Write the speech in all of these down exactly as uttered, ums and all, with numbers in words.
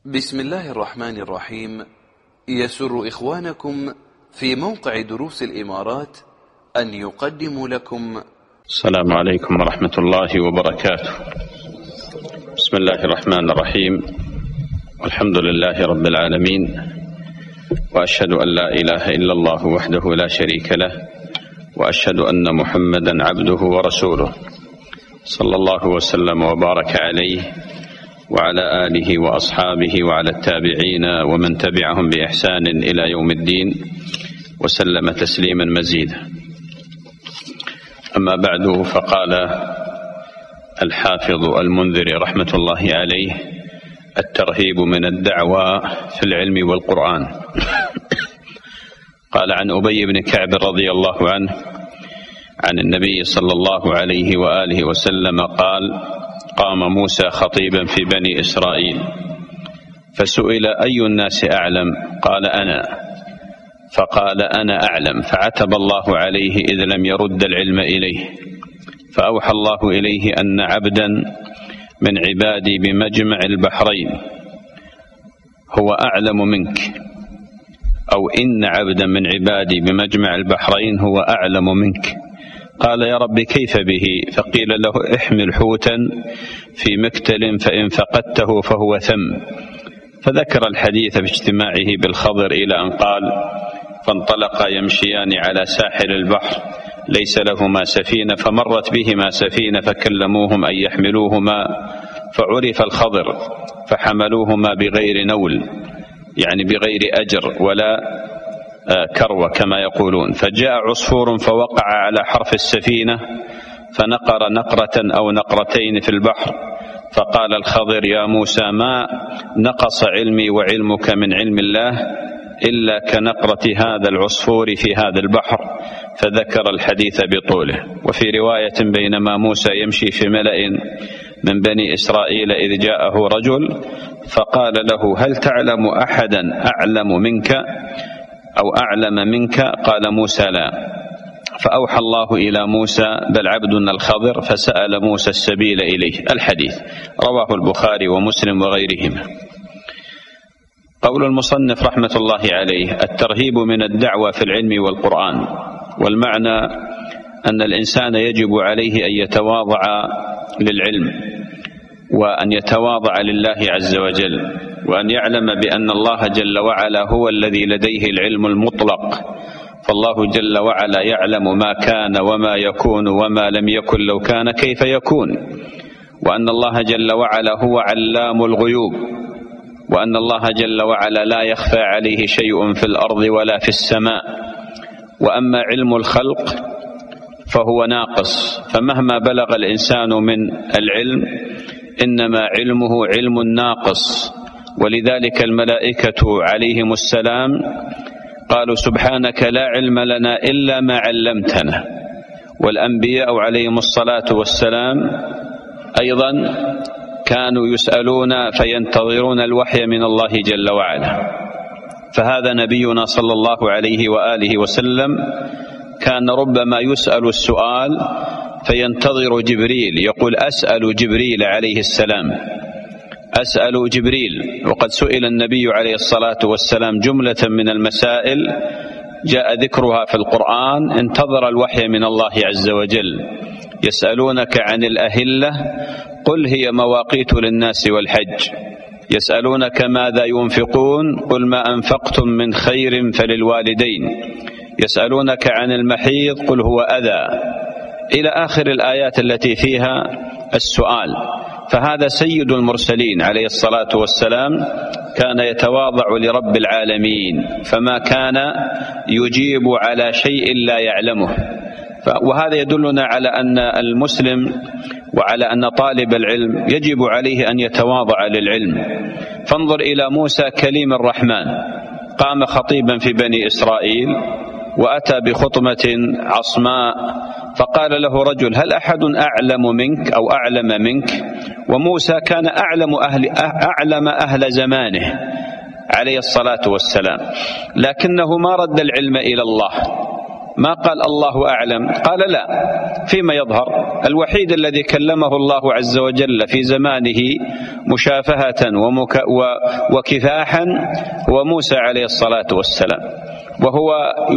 بسم الله الرحمن الرحيم. يسر إخوانكم في موقع دروس الإمارات أن يقدموا لكم السلام عليكم ورحمة الله وبركاته. بسم الله الرحمن الرحيم، والحمد لله رب العالمين، وأشهد أن لا إله إلا الله وحده لا شريك له، وأشهد أن محمدا عبده ورسوله، صلى الله وسلم وبارك عليه وعلى آله وأصحابه وعلى التابعين ومن تبعهم بإحسان إلى يوم الدين، وسلم تسليما مزيدا. أما بعد، فقال الحافظ المنذري رحمة الله عليه: الترهيب من الدعوى في العلم والقرآن. قال عن أبي بن كعب رضي الله عنه عن النبي صلى الله عليه وآله وسلم قال: قام موسى خطيبا في بني إسرائيل فسئل: أي الناس أعلم؟ قال: أنا. فقال: أنا أعلم. فعتب الله عليه إذ لم يرد العلم إليه، فأوحى الله إليه أن عبدا من عبادي بمجمع البحرين هو أعلم منك، أو إن عبدا من عبادي بمجمع البحرين هو أعلم منك. قال: يا رب كيف به؟ فقيل له: احمل حوتا في مكتل فإن فقدته فهو ثم. فذكر الحديث باجتماعه بالخضر إلى أن قال: فانطلقا يمشيان على ساحل البحر ليس لهما سفينة، فمرت بهما سفينة فكلموهم أن يحملوهما، فعرف الخضر فحملوهما بغير نول، يعني بغير أجر ولا كروة كما يقولون. فجاء عصفور فوقع على حرف السفينة فنقر نقرة أو نقرتين في البحر، فقال الخضر: يا موسى، ما نقص علمي وعلمك من علم الله إلا كنقرة هذا العصفور في هذا البحر. فذكر الحديث بطوله. وفي رواية: بينما موسى يمشي في ملأ من بني إسرائيل إذ جاءه رجل فقال له: هل تعلم أحدا أعلم منك أو أعلم منك؟ قال موسى: لا. فأوحى الله إلى موسى: بل عبدنا الخضر، فسأل موسى السبيل إليه. الحديث رواه البخاري ومسلم وغيرهما. قول المصنف رحمة الله عليه: الترهيب من الدعوة في العلم والقرآن. والمعنى أن الإنسان يجب عليه أن يتواضع للعلم، وأن يتواضع لله عز وجل، وأن يعلم بأن الله جل وعلا هو الذي لديه العلم المطلق، فالله جل وعلا يعلم ما كان وما يكون وما لم يكن لو كان كيف يكون، وأن الله جل وعلا هو علام الغيوب، وأن الله جل وعلا لا يخفى عليه شيء في الأرض ولا في السماء. وأما علم الخلق فهو ناقص، فمهما بلغ الإنسان من العلم إنما علمه علم ناقص. ولذلك الملائكة عليهم السلام قالوا: سبحانك لا علم لنا إلا ما علمتنا. والأنبياء عليهم الصلاة والسلام أيضا كانوا يسألون فينتظرون الوحي من الله جل وعلا. فهذا نبينا صلى الله عليه وآله وسلم كان ربما يسأل السؤال فينتظر جبريل، يقول: أسأل جبريل عليه السلام، أسأل جبريل. وقد سئل النبي عليه الصلاة والسلام جملة من المسائل جاء ذكرها في القرآن، انتظر الوحي من الله عز وجل. يسألونك عن الأهلة قل هي مواقيت للناس والحج، يسألونك ماذا ينفقون قل ما أنفقتم من خير فللوالدين، يسألونك عن المحيض قل هو أذى، إلى آخر الآيات التي فيها السؤال. فهذا سيد المرسلين عليه الصلاة والسلام كان يتواضع لرب العالمين، فما كان يجيب على شيء لا يعلمه. وهذا يدلنا على أن المسلم وعلى أن طالب العلم يجب عليه أن يتواضع للعلم. فانظر إلى موسى كليم الرحمن، قام خطيبا في بني إسرائيل وأتى بخطمة عصماء، فقال له رجل: هل أحد أعلم منك أو أعلم منك؟ وموسى كان أعلم أهل, أعلم أهل زمانه عليه الصلاة والسلام، لكنه ما رد العلم إلى الله، ما قال الله أعلم، قال لا، فيما يظهر. الوحيد الذي كلمه الله عز وجل في زمانه مشافهة وكفاحا هو موسى عليه الصلاة والسلام، وهو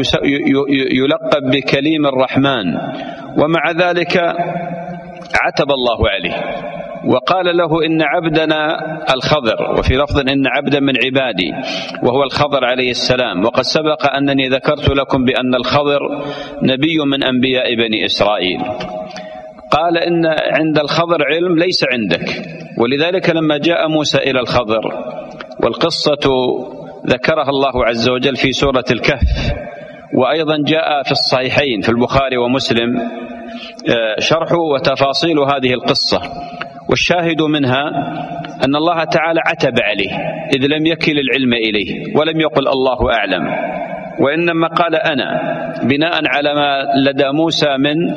يلقب بكليم الرحمن، ومع ذلك عتب الله عليه وقال له إن عبدنا الخضر، وفي لفظ إن عبدا من عبادي، وهو الخضر عليه السلام. وقد سبق أنني ذكرت لكم بأن الخضر نبي من أنبياء بني إسرائيل. قال إن عند الخضر علم ليس عندك، ولذلك لما جاء موسى إلى الخضر، والقصة ذكرها الله عز وجل في سورة الكهف، وأيضا جاء في الصحيحين في البخاري ومسلم شرح وتفاصيل هذه القصة، والشاهد منها أن الله تعالى عتب عليه إذ لم يكل العلم إليه ولم يقل الله أعلم، وإنما قال أنا، بناء على ما لدى موسى من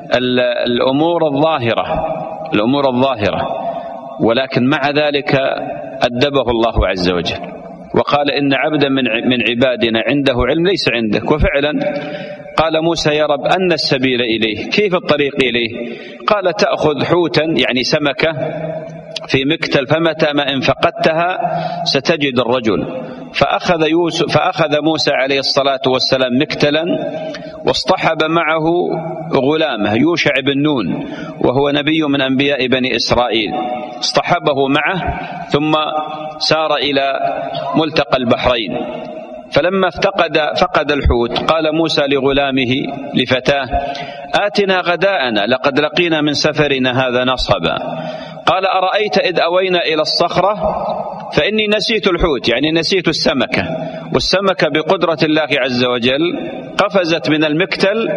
الأمور الظاهرة الأمور الظاهرة ولكن مع ذلك أدبه الله عز وجل وقال إن عبدا من عبادنا عنده علم ليس عندك. وفعلا قال موسى يا رب أن السبيل إليه، كيف الطريق إليه؟ قال تأخذ حوتا يعني سمكة في مكتل، فمتى ما إن فقدتها ستجد الرجل. فأخذ, يوسف فأخذ موسى عليه الصلاة والسلام مكتلا واصطحب معه غلامه يوشع بن نون، وهو نبي من أنبياء بني إسرائيل، اصطحبه معه ثم سار إلى ملتقى البحرين. فلما افتقد فقد الحوت قال موسى لغلامه لفتاه آتنا غداءنا لقد لقينا من سفرنا هذا نصبا. قال أرأيت إذ أوينا إلى الصخرة فإني نسيت الحوت، يعني نسيت السمكة، والسمكة بقدرة الله عز وجل قفزت من المكتل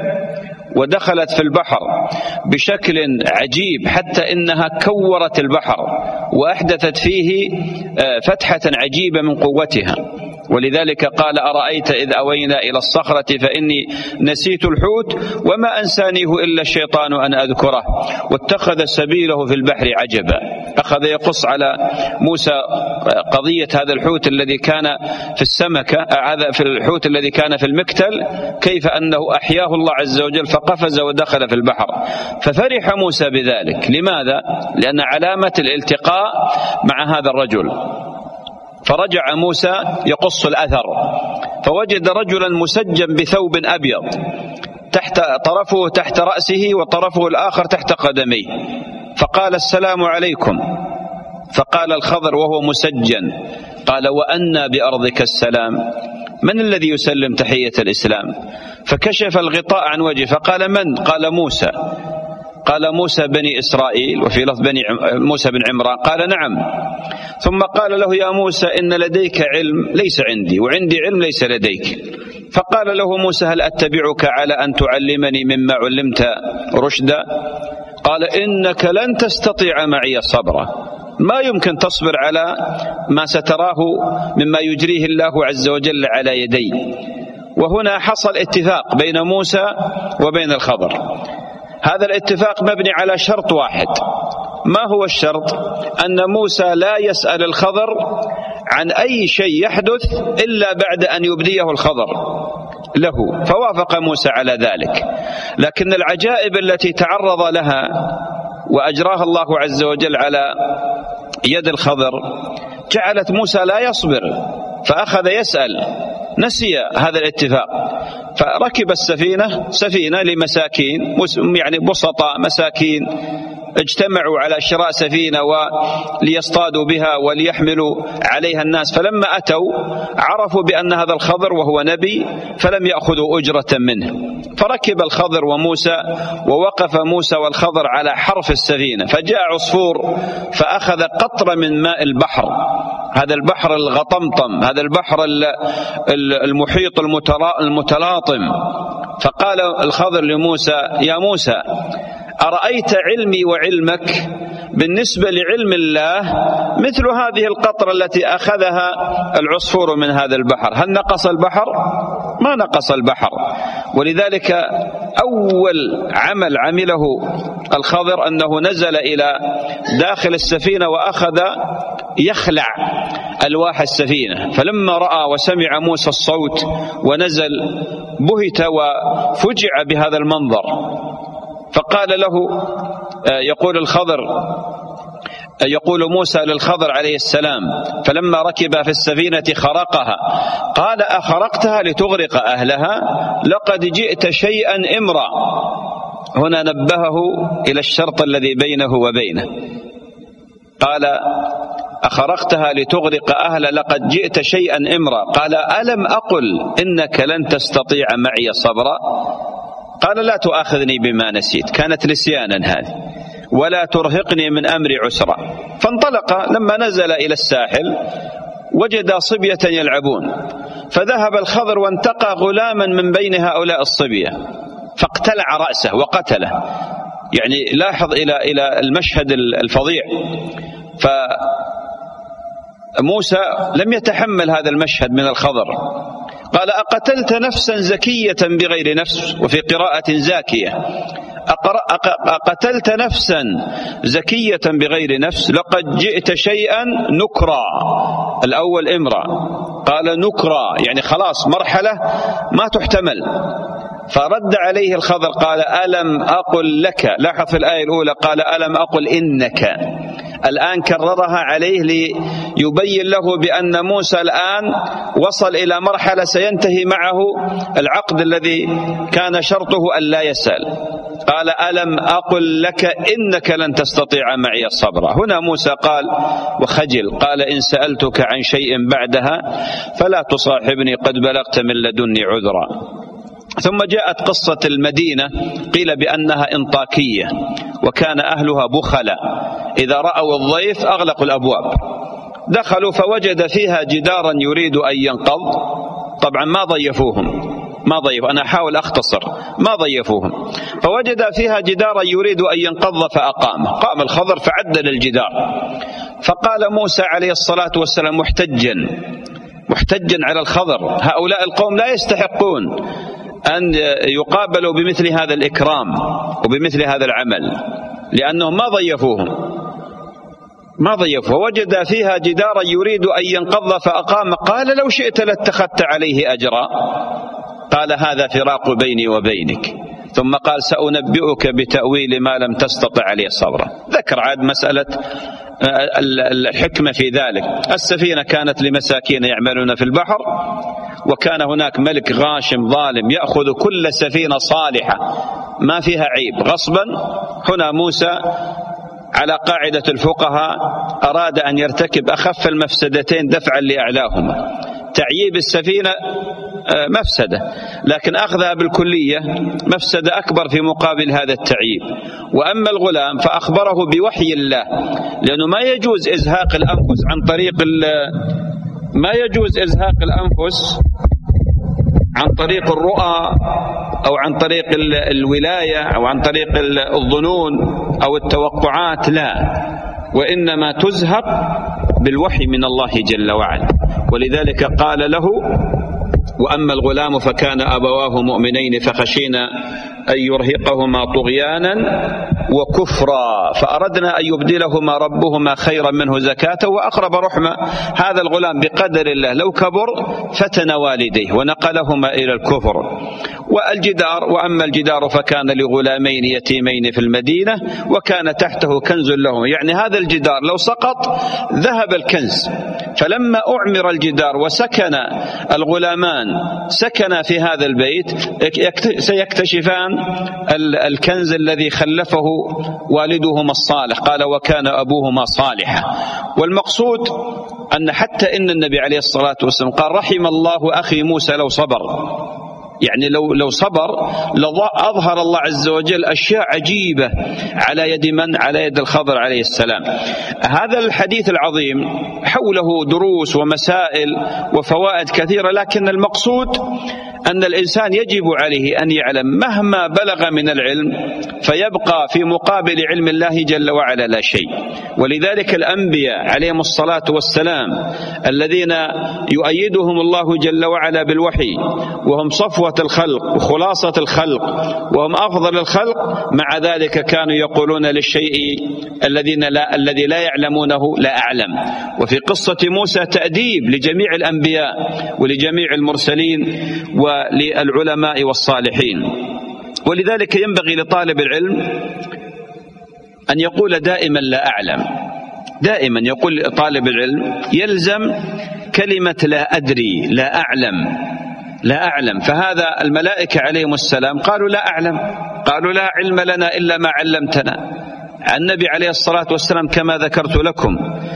ودخلت في البحر بشكل عجيب حتى إنها كورت البحر وأحدثت فيه فتحة عجيبة من قوتها. ولذلك قال أرأيت إذ أوينا إلى الصخرة فإني نسيت الحوت وما أنسانيه إلا الشيطان أن أذكره واتخذ سبيله في البحر عجبا. أخذ يقص على موسى قضية هذا الحوت الذي كان في السمكة، هذا في الحوت الذي كان في المكتل، كيف أنه أحياه الله عز وجل فقفز ودخل في البحر. ففرح موسى بذلك. لماذا؟ لأن علامة الالتقاء مع هذا الرجل. فرجع موسى يقص الأثر فوجد رجلا مسجا بثوب أبيض تحت طرفه تحت رأسه وطرفه الآخر تحت قدميه، فقال السلام عليكم. فقال الخضر وهو مسجن قال وأنى بأرضك السلام، من الذي يسلم تحية الإسلام؟ فكشف الغطاء عن وجهه فقال من؟ قال موسى. قال موسى بني إسرائيل، وفي لفظ بني موسى بن عمران. قال نعم. ثم قال له يا موسى إن لديك علم ليس عندي وعندي علم ليس لديك. فقال له موسى هل أتبعك على أن تعلمني مما علمت رشدا؟ قال إنك لن تستطيع معي صبرا، ما يمكن تصبر على ما ستراه مما يجريه الله عز وجل على يدي. وهنا حصل اتفاق بين موسى وبين الخضر. هذا الاتفاق مبني على شرط واحد. ما هو الشرط؟ أن موسى لا يسأل الخضر عن أي شيء يحدث إلا بعد أن يبديه الخضر له. فوافق موسى على ذلك. لكن العجائب التي تعرض لها وأجراها الله عز وجل على يد الخضر جعلت موسى لا يصبر، فأخذ يسأل، نسي هذا الاتفاق. فركب السفينة سفينة لمساكين يعني بسطاء مساكين اجتمعوا على شراء سفينة وليصطادوا بها وليحملوا عليها الناس. فلما أتوا عرفوا بأن هذا الخضر وهو نبي فلم يأخذوا أجرة منه. فركب الخضر وموسى ووقف موسى والخضر على حرف السفينة، فجاء عصفور فأخذ قطرة من ماء البحر، هذا البحر الغطمطم، هذا البحر المحيط المتلاطم. فقال الخضر لموسى يا موسى أرأيت علمي وعلمك بالنسبة لعلم الله مثل هذه القطرة التي أخذها العصفور من هذا البحر، هل نقص البحر؟ ما نقص البحر. ولذلك أول عمل عمله الخضر أنه نزل إلى داخل السفينة وأخذ يخلع ألواح السفينة، فلما رأى وسمع موسى الصوت ونزل بهت وفجع بهذا المنظر، فقال له، يقول الخضر يقول موسى للخضر عليه السلام فلما ركب في السفينة خرقها قال أخرقتها لتغرق أهلها لقد جئت شيئا إمرا. هنا نبهه إلى الشرط الذي بينه وبينه، قال أخرقتها لتغرق أهلها لقد جئت شيئا إمرا. قال ألم أقل إنك لن تستطيع معي صبرا. قال لا تؤاخذني بما نسيت، كانت نسيانا هذه، ولا ترهقني من أمري عسرا. فانطلق، لما نزل إلى الساحل وجد صبية يلعبون، فذهب الخضر وانتقى غلاما من بين هؤلاء الصبية فاقتلع رأسه وقتله. يعني لاحظ إلى إلى المشهد الفظيع. فموسى لم يتحمل هذا المشهد من الخضر، قال أقتلت نفسا زكية بغير نفس، وفي قراءة زاكية، أقتلت نفسا زكية بغير نفس لقد جئت شيئا نكرا. الأول إمرا، قال نكرا يعني خلاص مرحلة ما تحتمل. فرد عليه الخضر قال ألم أقل لك، لاحظ في الآية الأولى قال ألم أقل إنك، الآن كررها عليه ليبين له بأن موسى الآن وصل إلى مرحلة سينتهي معه العقد الذي كان شرطه أن لا يسأل. قال ألم أقل لك إنك لن تستطيع معي صبرا. هنا موسى قال وخجل، قال إن سألتك عن شيء بعدها فلا تصاحبني قد بلغت من لدني عذرا. ثم جاءت قصة المدينة، قيل بأنها انطاكية وكان أهلها بخلا، إذا رأوا الضيف أغلقوا الأبواب. دخلوا فوجد فيها جدارا يريد أن ينقض. طبعا ما ضيفوهم، ما ضيف أنا أحاول أختصر، ما ضيفوهم. فوجد فيها جدارا يريد أن ينقض فأقام. قام الخضر فعدل الجدار، فقال موسى عليه الصلاة والسلام محتجا محتجا على الخضر، هؤلاء القوم لا يستحقون أن يقابلوا بمثل هذا الإكرام وبمثل هذا العمل، لأنهم ما ضيفوهم ما ضيفوه. وجد فيها جدارا يريد أن ينقض فأقام. قال لو شئت لاتخذت عليه أجرا. قال هذا فراق بيني وبينك. ثم قال سأنبئك بتأويل ما لم تستطع عليه صبرا. ذكر عاد مسألة الحكمة في ذلك. السفينة كانت لمساكين يعملون في البحر، وكان هناك ملك غاشم ظالم يأخذ كل سفينة صالحة ما فيها عيب غصبا. هنا موسى على قاعدة الفقهاء أراد أن يرتكب أخف المفسدتين دفعا لأعلاهما. تعييب السفينة مفسدة، لكن أخذها بالكلية مفسدة أكبر في مقابل هذا التعييب. وأما الغلام فأخبره بوحي الله، لأنه ما يجوز إزهاق الأنفس عن طريق ما يجوز إزهاق الأنفس عن طريق الرؤى أو عن طريق الولاية أو عن طريق الظنون أو التوقعات، لا، وإنما تزهق بالوحي من الله جل وعلا. ولذلك قال له وأما الغلام فكان أبواه مؤمنين فخشينا أن يرهقهما طغيانا وكفرا فأردنا أن يبدلهما ربهما خيرا منه زكاة وأقرب رحمة. هذا الغلام بقدر الله لو كبر فتن والديه ونقلهما إلى الكفر. والجدار وأما الجدار فكان لغلامين يتيمين في المدينة وكان تحته كنز لهما، يعني هذا الجدار لو سقط ذهب الكنز. فلما أعمر الجدار وسكن الغلامان سكن في هذا البيت سيكتشفان الكنز الذي خلفه والدهما الصالح. قال وكان أبوهما صالحا. والمقصود أن حتى إن النبي عليه الصلاة والسلام قال رحم الله أخي موسى لو صبر، يعني لو لو صبر لأظهر الله عز وجل أشياء عجيبة على يد من؟ على يد الخضر عليه السلام. هذا الحديث العظيم حوله دروس ومسائل وفوائد كثيرة، لكن المقصود أن الإنسان يجب عليه أن يعلم مهما بلغ من العلم فيبقى في مقابل علم الله جل وعلا لا شيء. ولذلك الأنبياء عليهم الصلاة والسلام الذين يؤيدهم الله جل وعلا بالوحي وهم صفوة صفوة الخلق وخلاصة الخلق وهم أفضل الخلق، مع ذلك كانوا يقولون للشيء الذين لا الذي لا يعلمونه لا أعلم. وفي قصة موسى تأديب لجميع الأنبياء ولجميع المرسلين وللعلماء والصالحين. ولذلك ينبغي لطالب العلم أن يقول دائما لا أعلم، دائما يقول طالب العلم يلزم كلمة لا أدري لا أعلم لا أعلم. فهذا الملائكة عليهم السلام قالوا لا أعلم، قالوا لا علم لنا إلا ما علمتنا. النبي عليه الصلاة والسلام كما ذكرت لكم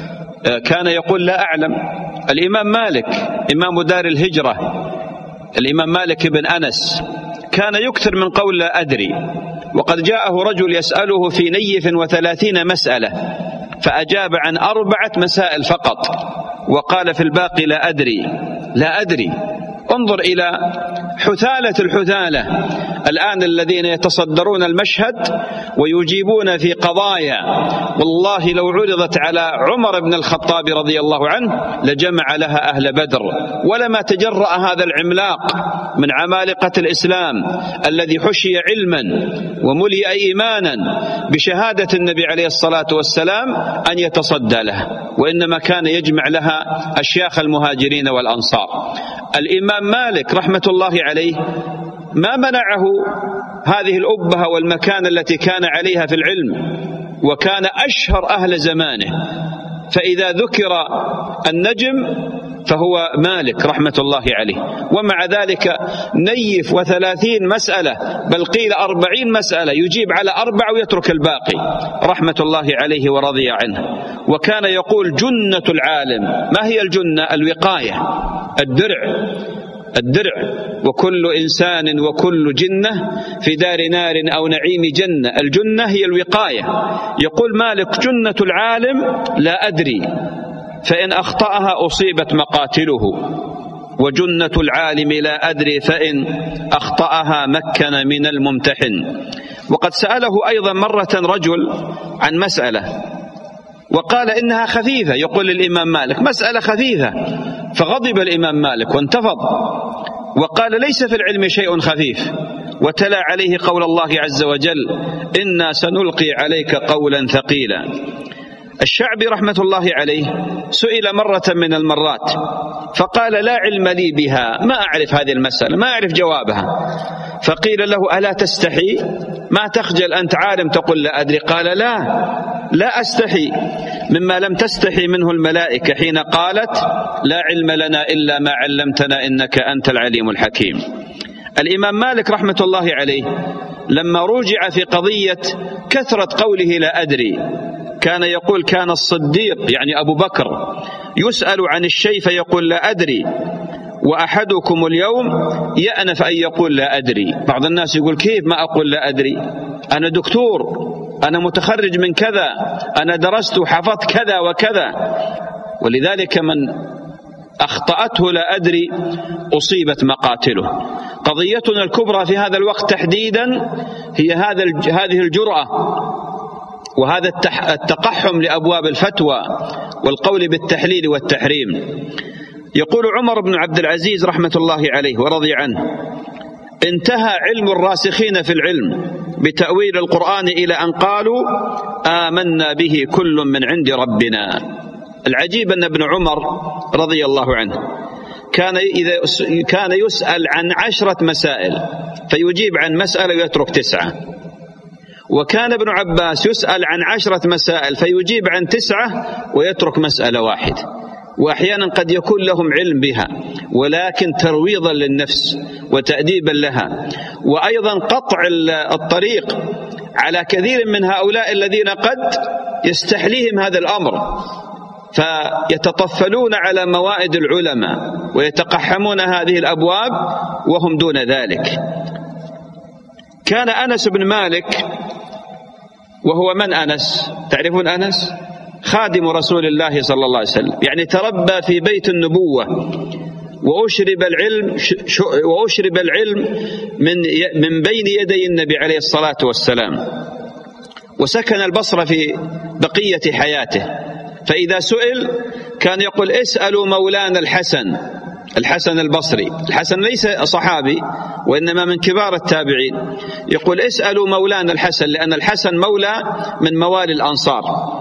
كان يقول لا أعلم. الإمام مالك إمام دار الهجرة، الإمام مالك بن أنس كان يكثر من قول لا أدري، وقد جاءه رجل يسأله في نيف وثلاثين مسألة فأجاب عن أربعة مسائل فقط وقال في الباقي لا أدري لا أدري. انظر إلى حثالة الحثالة الآن الذين يتصدرون المشهد ويجيبون في قضايا والله لو عرضت على عمر بن الخطاب رضي الله عنه لجمع لها أهل بدر، ولما تجرأ هذا العملاق من عمالقة الإسلام الذي حشي علما وملئ إيمانا بشهادة النبي عليه الصلاة والسلام أن يتصدى له، وإنما كان يجمع لها أشياخ المهاجرين والأنصار. الإمام مالك رحمة الله عليه ما منعه هذه الأبهة والمكانة التي كان عليها في العلم، وكان أشهر أهل زمانه، فإذا ذكر النجم فهو مالك رحمة الله عليه. ومع ذلك نيف وثلاثين مسألة بل قيل أربعين مسألة يجيب على أربع ويترك الباقي رحمة الله عليه ورضي عنه. وكان يقول جنة العالم. ما هي الجنة؟ الوقاية، الدرع الدرع وكل إنسان وكل جنة في دار نار أو نعيم جنة. الجنة هي الوقاية. يقول مالك جنة العالم لا أدري، فإن أخطأها أصيبت مقاتله، وجنة العالم لا أدري فإن أخطأها مكن من الممتحن. وقد سأله أيضا مرة رجل عن مسألة وقال إنها خفيفة، يقول الإمام مالك مسألة خفيفة، فغضب الإمام مالك وانتفض وقال ليس في العلم شيء خفيف، وتلا عليه قول الله عز وجل إنا سنلقي عليك قولا ثقيلا. الشعبي رحمة الله عليه سئل مرة من المرات فقال لا علم لي بها، ما أعرف هذه المسألة، ما أعرف جوابها. فقيل له ألا تستحي؟ ما تخجل أنت عالم تقول لا أدري؟ قال لا لا أستحي مما لم تستحي منه الملائكة حين قالت لا علم لنا إلا ما علمتنا إنك أنت العليم الحكيم. الإمام مالك رحمة الله عليه لما رجع في قضية كثرة قوله لا أدري كان يقول كان الصديق يعني أبو بكر يسأل عن الشيء فيقول لا أدري، وأحدكم اليوم يأنف أن يقول لا أدري. بعض الناس يقول كيف ما أقول لا أدري؟ أنا دكتور، أنا متخرج من كذا، أنا درست وحفظت كذا وكذا. ولذلك من أخطأته لا أدري أصيبت مقاتله. قضيتنا الكبرى في هذا الوقت تحديدا هي هذا هذه الجرأة وهذا التقحم لأبواب الفتوى والقول بالتحليل والتحريم. يقول عمر بن عبد العزيز رحمة الله عليه ورضي عنه انتهى علم الراسخين في العلم بتأويل القرآن إلى أن قالوا آمنا به كل من عند ربنا. العجيب أن ابن عمر رضي الله عنه كان إذا كان يسأل عن عشرة مسائل فيجيب عن مسألة ويترك تسعة، وكان ابن عباس يسأل عن عشرة مسائل فيجيب عن تسعة ويترك مسألة واحدة. وأحيانا قد يكون لهم علم بها ولكن ترويضا للنفس وتأديبا لها، وأيضا قطع الطريق على كثير من هؤلاء الذين قد يستحليهم هذا الأمر فيتطفلون على موائد العلماء ويتقحمون هذه الأبواب وهم دون ذلك. كان أنس بن مالك، وهو من أنس؟ تعرفون أنس؟ خادم رسول الله صلى الله عليه وسلم، يعني تربى في بيت النبوة وأشرب العلم وأشرب العلم من من بين يدي النبي عليه الصلاة والسلام، وسكن البصرة في بقية حياته. فإذا سئل كان يقول اسألوا مولانا الحسن الحسن البصري، الحسن ليس صحابي وإنما من كبار التابعين، يقول اسألوا مولانا الحسن، لأن الحسن مولى من موالي الأنصار،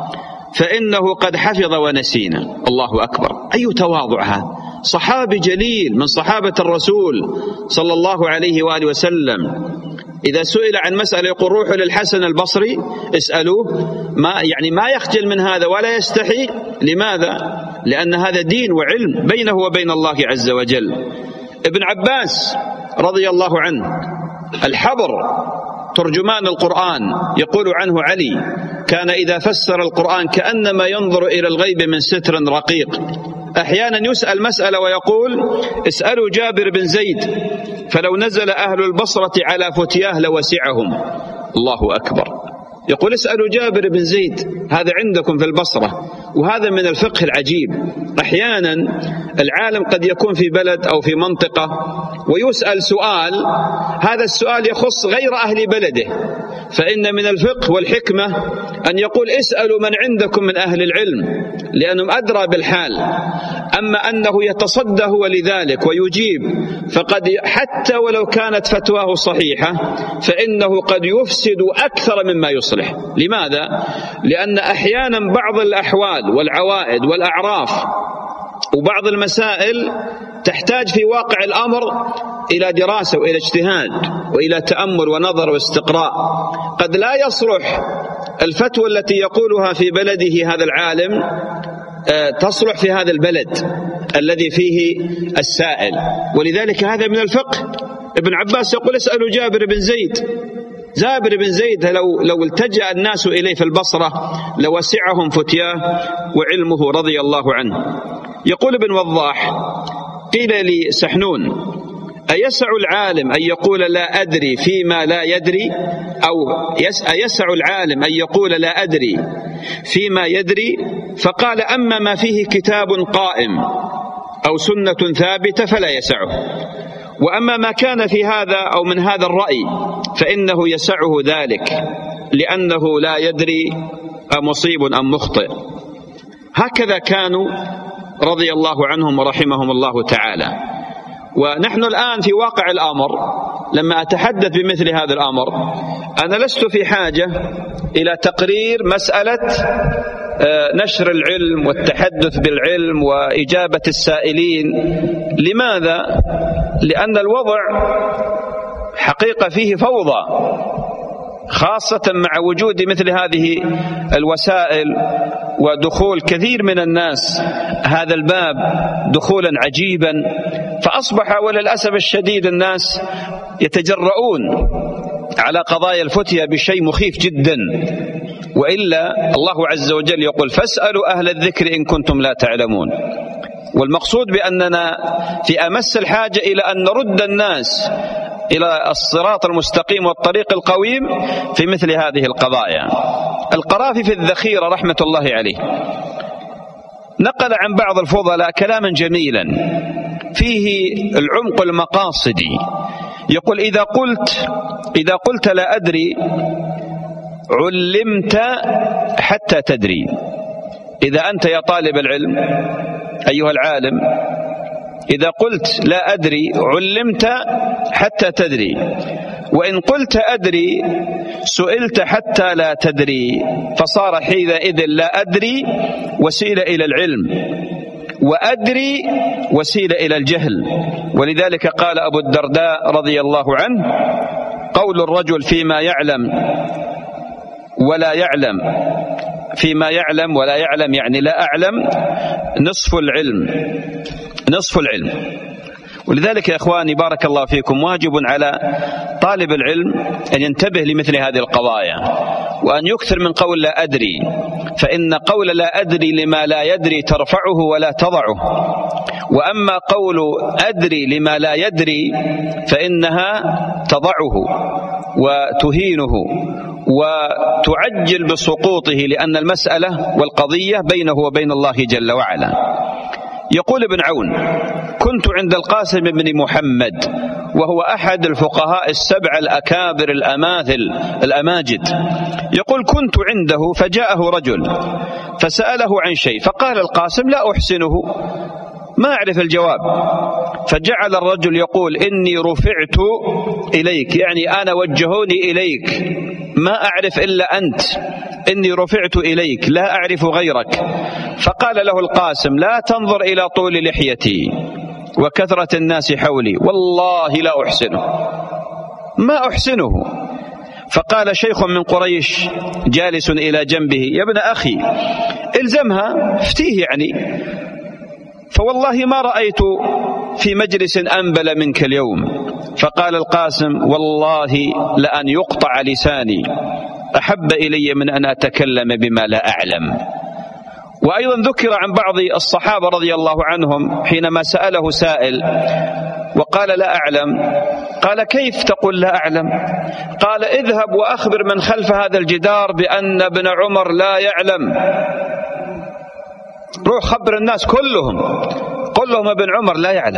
فإنه قد حفظ ونسينا. الله أكبر، أي تواضع هذا! صحابي جليل من صحابة الرسول صلى الله عليه وآله وسلم، إذا سئل عن مسألة يقول روحوا للحسن البصري اسألوه، ما يعني ما يخجل من هذا ولا يستحي. لماذا؟ لأن هذا دين وعلم بينه وبين الله عز وجل. ابن عباس رضي الله عنه الحبر ترجمان القرآن، يقول عنه علي كان إذا فسر القرآن كأنما ينظر إلى الغيب من ستر رقيق. أحيانا يسأل مسألة ويقول اسألوا جابر بن زيد فلو نزل أهل البصرة على فتياه لوسعهم. الله أكبر، يقول اسألوا جابر بن زيد، هذا عندكم في البصرة. وهذا من الفقه العجيب، أحيانا العالم قد يكون في بلد أو في منطقة ويسأل سؤال، هذا السؤال يخص غير أهل بلده، فإن من الفقه والحكمة أن يقول اسألوا من عندكم من أهل العلم لأنهم أدرى بالحال. أما أنه يتصدى هو لذلك ويجيب، فقد حتى ولو كانت فتواه صحيحة فإنه قد يفسد أكثر مما يصلح. لماذا؟ لأن أحيانا بعض الأحوال والعوائد والأعراف وبعض المسائل تحتاج في واقع الأمر إلى دراسة وإلى اجتهاد وإلى تأمل ونظر واستقراء. قد لا يصلح الفتوى التي يقولها في بلده هذا العالم تصلح في هذا البلد الذي فيه السائل، ولذلك هذا من الفقه. ابن عباس يقول اسألوا جابر بن زيد، جابر بن زيد لو, لو التجأ الناس إليه في البصرة لوسعهم فتياه وعلمه رضي الله عنه. يقول ابن وضاح قيل لي سحنون أيسع العالم أن يقول لا أدري فيما لا يدري، أو أيسع العالم أن يقول لا أدري فيما يدري؟ فقال أما ما فيه كتاب قائم أو سنة ثابتة فلا يسعه، وأما ما كان في هذا أو من هذا الرأي فإنه يسعه ذلك، لأنه لا يدري أمصيب أم مخطئ. هكذا كانوا رضي الله عنهم ورحمهم الله تعالى. ونحن الآن في واقع الأمر لما أتحدث بمثل هذا الأمر أنا لست في حاجة إلى تقرير مسألة نشر العلم والتحدث بالعلم وإجابة السائلين. لماذا؟ لأن الوضع حقيقة فيه فوضى، خاصة مع وجود مثل هذه الوسائل ودخول كثير من الناس هذا الباب دخولا عجيبا، فأصبح وللأسف الشديد الناس يتجرؤون على قضايا الفتية بشيء مخيف جدا. وإلا الله عز وجل يقول فاسألوا أهل الذكر إن كنتم لا تعلمون. والمقصود بأننا في أمس الحاجة إلى أن نرد الناس إلى الصراط المستقيم والطريق القويم في مثل هذه القضايا. القرافي في الذخيرة رحمة الله عليه نقل عن بعض الفضلاء كلاما جميلا فيه العمق المقاصدي. يقول إذا قلت إذا قلت لا أدري علمت حتى تدري. إذا أنت يا طالب العلم أيها العالم إذا قلت لا أدري علمت حتى تدري، وإن قلت أدري سئلت حتى لا تدري، فصار حينئذ لا أدري وسيلة إلى العلم، وأدري وسيلة إلى الجهل. ولذلك قال أبو الدرداء رضي الله عنه قول الرجل فيما يعلم ولا يعلم فيما يعلم ولا يعلم يعني لا أعلم نصف العلم نصف العلم. ولذلك يا إخواني بارك الله فيكم واجب على طالب العلم أن ينتبه لمثل هذه القضايا وأن يكثر من قول لا أدري، فإن قول لا أدري لما لا يدري ترفعه ولا تضعه، وأما قول أدري لما لا يدري فإنها تضعه وتهينه وتعجل بسقوطه، لأن المسألة والقضية بينه وبين الله جل وعلا. يقول ابن عون كنت عند القاسم بن محمد وهو أحد الفقهاء السبع الأكابر الأماثل الأماجد، يقول كنت عنده فجاءه رجل فسأله عن شيء فقال القاسم لا أحسنه، ما أعرف الجواب. فجعل الرجل يقول إني رفعت إليك، يعني أنا وجهوني إليك، ما أعرف إلا أنت، إني رفعت إليك لا أعرف غيرك. فقال له القاسم لا تنظر إلى طول لحيتي وكثرة الناس حولي، والله لا أحسنه، ما أحسنه. فقال شيخ من قريش جالس إلى جنبه يا ابن أخي الزمها، افتيه يعني، فوالله ما رأيت في مجلس أنبل منك اليوم. فقال القاسم والله لأن يقطع لساني أحب إلي من أن أتكلم بما لا أعلم. وأيضا ذكر عن بعض الصحابة رضي الله عنهم حينما سأله سائل وقال لا أعلم، قال كيف تقول لا أعلم؟ قال اذهب وأخبر من خلف هذا الجدار بأن ابن عمر لا يعلم، روح خبر الناس كلهم، قل لهم ابن عمر لا يعلم.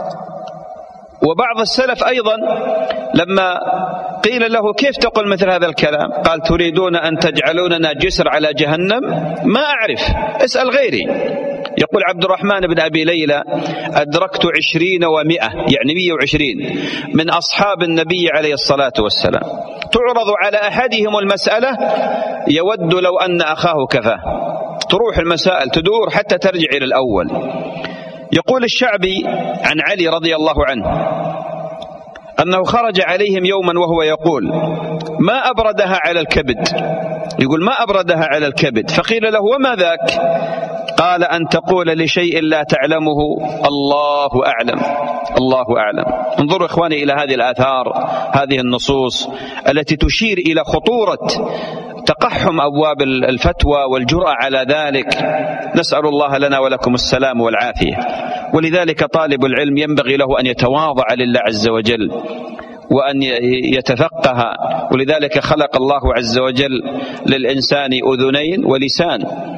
وبعض السلف أيضا لما قيل له كيف تقول مثل هذا الكلام قال تريدون أن تجعلوننا جسر على جهنم؟ ما أعرف، اسأل غيري. يقول عبد الرحمن بن أبي ليلى أدركت عشرين ومئة، يعني مئة وعشرين من أصحاب النبي عليه الصلاة والسلام، تعرض على أحدهم المسألة يود لو أن أخاه كفاه، تروح المسائل تدور حتى ترجع إلى الأول. يقول الشعبي عن علي رضي الله عنه أنه خرج عليهم يوما وهو يقول ما أبردها على الكبد، يقول ما أبردها على الكبد. فقيل له وما ذاك؟ قال أن تقول لشيء لا تعلمه الله أعلم، الله أعلم. انظروا إخواني إلى هذه الآثار، هذه النصوص التي تشير إلى خطورة تقحم أبواب الفتوى والجرأة على ذلك. نسأل الله لنا ولكم السلام والعافية. ولذلك طالب العلم ينبغي له أن يتواضع لله عز وجل وأن يتفقه، ولذلك خلق الله عز وجل للإنسان أذنين ولسان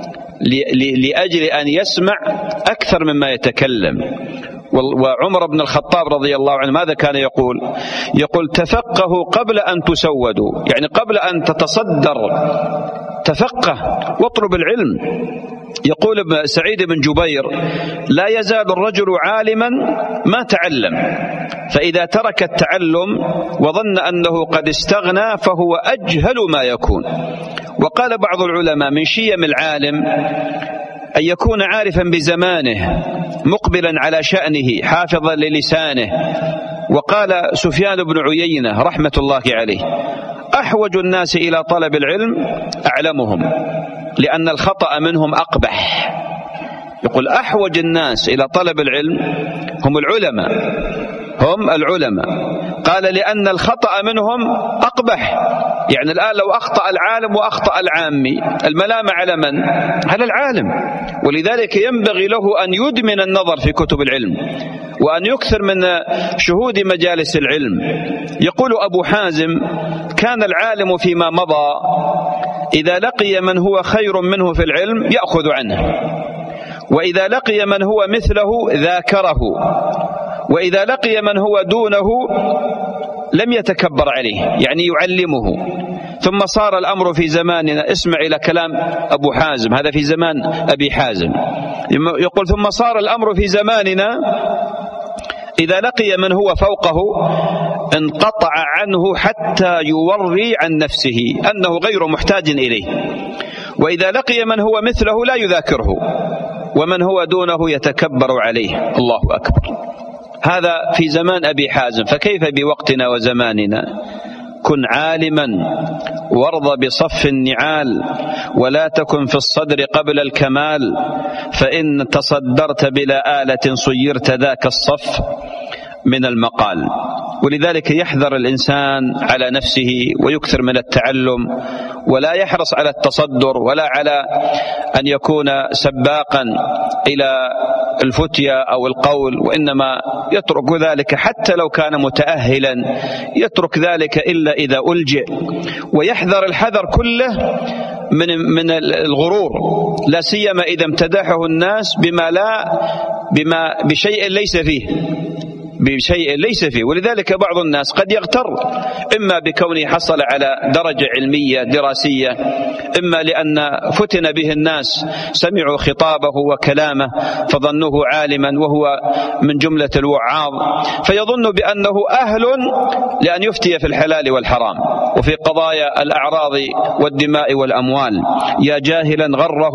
لأجل أن يسمع أكثر مما يتكلم. وعمر بن الخطاب رضي الله عنه ماذا كان يقول؟ يقول تفقهوا قبل أن تسودوا، يعني قبل أن تتصدر تفقه واطلب العلم. يقول ابن سعيد بن جبير لا يزال الرجل عالما ما تعلم، فإذا ترك التعلم وظن أنه قد استغنى فهو أجهل ما يكون. وقال بعض العلماء من شيم العالم أن يكون عارفا بزمانه مقبلا على شأنه حافظا للسانه. وقال سفيان بن عيينة رحمة الله عليه أحوج الناس إلى طلب العلم أعلمهم، لأن الخطأ منهم أقبح. يقول أحوج الناس إلى طلب العلم هم العلماء، هم العلماء. قال لأن الخطأ منهم أقبح، يعني الآن لو أخطأ العالم وأخطأ العامي الملامة على من؟ على العالم. ولذلك ينبغي له أن يدمن النظر في كتب العلم وأن يكثر من شهود مجالس العلم. يقول أبو حازم كان العالم فيما مضى إذا لقي من هو خير منه في العلم يأخذ عنه، وإذا لقي من هو مثله ذاكره، وإذا لقي من هو دونه لم يتكبر عليه، يعني يعلمه. ثم صار الأمر في زماننا، اسمع إلى كلام أبو حازم، هذا في زمان أبي حازم، يقول ثم صار الأمر في زماننا إذا لقي من هو فوقه انقطع عنه حتى يوري عن نفسه أنه غير محتاج إليه، وإذا لقي من هو مثله لا يذاكره، ومن هو دونه يتكبر عليه. الله أكبر. هذا في زمان أبي حازم، فكيف بوقتنا وزماننا؟ كن عالما وارض بصف النعال ولا تكن في الصدر قبل الكمال، فإن تصدرت بلا آلة صيرت ذاك الصف من المقال. ولذلك يحذر الإنسان على نفسه ويكثر من التعلم، ولا يحرص على التصدر ولا على أن يكون سباقا إلى الفتية أو القول، وإنما يترك ذلك حتى لو كان متأهلا، يترك ذلك إلا إذا ألجئ. ويحذر الحذر كله من من الغرور، لا سيما إذا امتدحه الناس بما لا بما بشيء ليس فيه بشيء ليس فيه. ولذلك بعض الناس قد يغتر إما بكونه حصل على درجة علمية دراسية، إما لأن فتن به الناس، سمعوا خطابه وكلامه فظنوه عالما وهو من جملة الوعاظ، فيظن بأنه أهل لأن يفتي في الحلال والحرام وفي قضايا الأعراض والدماء والأموال. يا جاهلا غره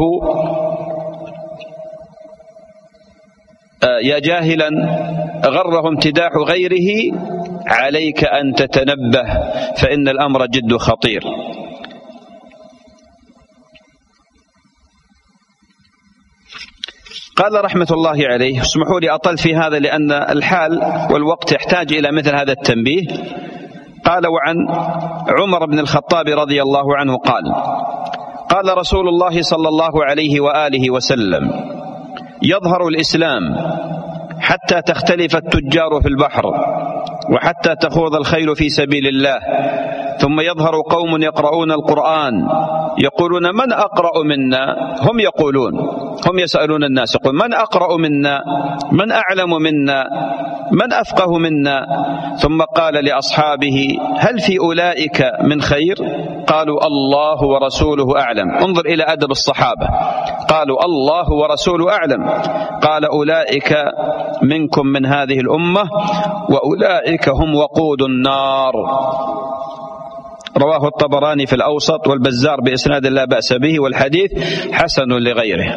يا جاهلا غره امتداح غيره، عليك أن تتنبه فإن الأمر جد خطير. قال رحمة الله عليه، اسمحوا لي أطل في هذا لأن الحال والوقت يحتاج إلى مثل هذا التنبيه. قال: وعن عمر بن الخطاب رضي الله عنه قال: قال رسول الله صلى الله عليه وآله وسلم: يظهر الإسلام حتى تختلف التجار في البحر وحتى تخوض الخيل في سبيل الله، ثم يظهر قوم يقرؤون القرآن يقولون: من أقرأ منا؟ هم يقولون، هم يسألون الناس، يقول: من أقرأ منا؟ من أعلم منا؟ من أفقه منا؟ ثم قال لأصحابه: هل في أولئك من خير؟ قالوا: الله ورسوله أعلم. انظر إلى أدب الصحابة، قالوا: الله ورسوله أعلم. قال: أولئك منكم من هذه الأمة وأولئك هم وقود النار. رواه الطبراني في الأوسط والبزار بإسناد لا بأس به، والحديث حسن لغيره.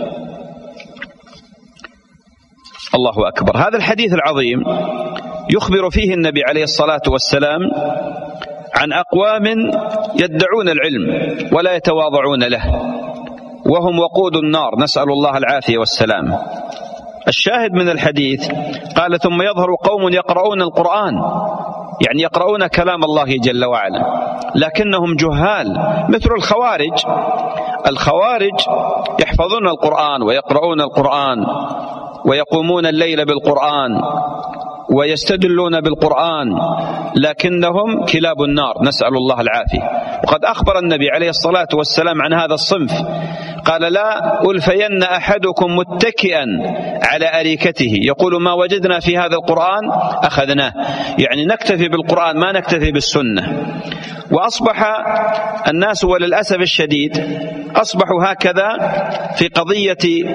الله أكبر. هذا الحديث العظيم يخبر فيه النبي عليه الصلاة والسلام عن أقوام يدعون العلم ولا يتواضعون له، وهم وقود النار، نسأل الله العافية والسلام. الشاهد من الحديث قال: ثم يظهر قوم يقرؤون القرآن، يعني يقرؤون كلام الله جل وعلا، لكنهم جهال مثل الخوارج. الخوارج يحفظون القرآن ويقرؤون القرآن ويقومون الليل بالقرآن ويستدلون بالقرآن، لكنهم كلاب النار، نسأل الله العافية. وقد أخبر النبي عليه الصلاة والسلام عن هذا الصنف، قال: لا ألفين أحدكم متكئا على أريكته يقول: ما وجدنا في هذا القرآن أخذناه، يعني نكتفي بالقرآن ما نكتفي بالسنة. وأصبح الناس وللأسف الشديد أصبحوا هكذا في قضية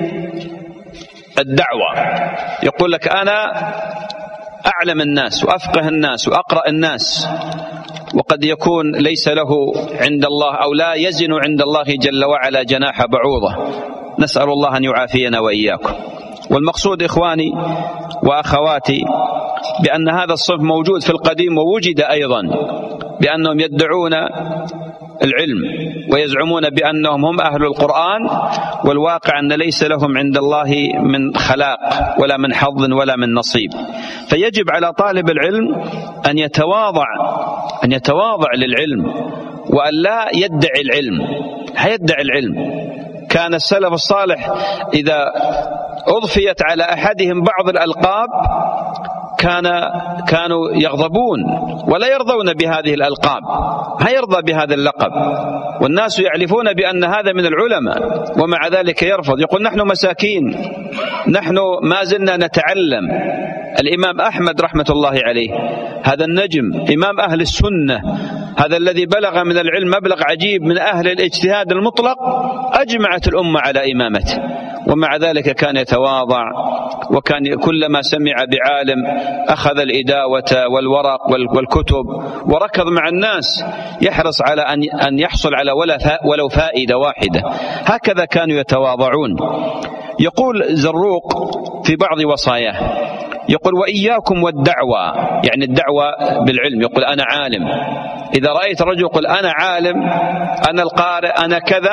الدعوة، يقول لك: أنا أعلم الناس وأفقه الناس وأقرأ الناس، وقد يكون ليس له عند الله أو لا يزن عند الله جل وعلا جناح بعوضة، نسأل الله أن يعافينا وإياكم. والمقصود إخواني وأخواتي بأن هذا الصنف موجود في القديم ووجد أيضا، بأنهم يدعون العلم ويزعمون بأنهم هم أهل القرآن، والواقع أن ليس لهم عند الله من خلاق ولا من حظ ولا من نصيب. فيجب على طالب العلم أن يتواضع أن يتواضع للعلم وأن لا يدعي العلم. هيدعي العلم. كان السلف الصالح إذا أضفيت على أحدهم بعض الألقاب كان كانوا يغضبون ولا يرضون بهذه الألقاب، ما يرضى بهذا اللقب، والناس يعرفون بأن هذا من العلماء ومع ذلك يرفض، يقول: نحن مساكين، نحن ما زلنا نتعلم. الإمام أحمد رحمة الله عليه، هذا النجم، إمام أهل السنة، هذا الذي بلغ من العلم مبلغ عجيب من أهل الاجتهاد المطلق، أجمعت الأمة على إمامته، ومع ذلك كان يتواضع، وكان كلما سمع بعالم أخذ الإداوة والورق والكتب وركض مع الناس، يحرص على أن يحصل على ولو فائدة واحدة. هكذا كانوا يتواضعون. يقول زروق في بعض وصاياه، يقول: وإياكم والدعوة، يعني الدعوة بالعلم، يقول: أنا عالم. إذا رأيت رجل يقول: أنا عالم، أنا القارئ، أنا كذا،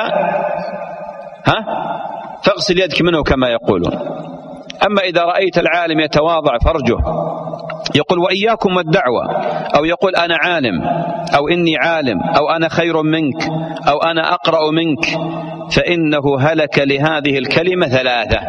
ها فاغسل يدك منه كما يقولون. أما إذا رأيت العالم يتواضع فرجه، يقول: وإياكم والدعوة، أو يقول: أنا عالم، أو إني عالم، أو أنا خير منك، أو أنا أقرأ منك، فإنه هلك لهذه الكلمة ثلاثة.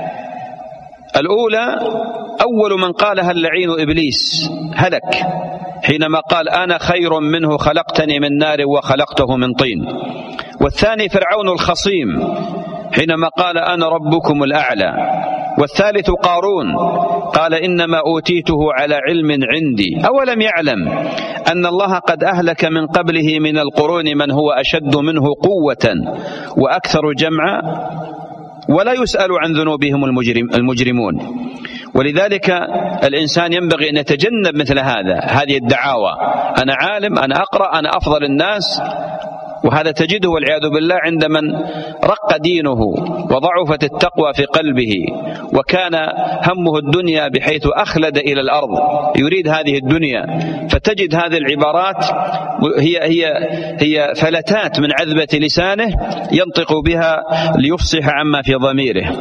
الأولى: أول من قالها اللعين إبليس، هلك حينما قال: أنا خير منه، خلقتني من نار وخلقته من طين. والثاني: فرعون الخصيم، حينما قال: أنا ربكم الأعلى. والثالث قارون قال إنما أوتيته على علم عندي أولم يعلم أن الله قد أهلك من قبله من القرون من هو أشد منه قوة وأكثر جمعا ولا يسأل عن ذنوبهم المجرم المجرمون. ولذلك الإنسان ينبغي أن يتجنب مثل هذا هذه الدعاوى، أنا عالم، أنا أقرأ، أنا أفضل الناس، وهذا تجده والعياذ بالله عند من رق دينه وضعفت التقوى في قلبه وكان همه الدنيا بحيث أخلد إلى الأرض يريد هذه الدنيا، فتجد هذه العبارات هي هي هي فلتات من عذبة لسانه ينطق بها ليفصح عما في ضميره.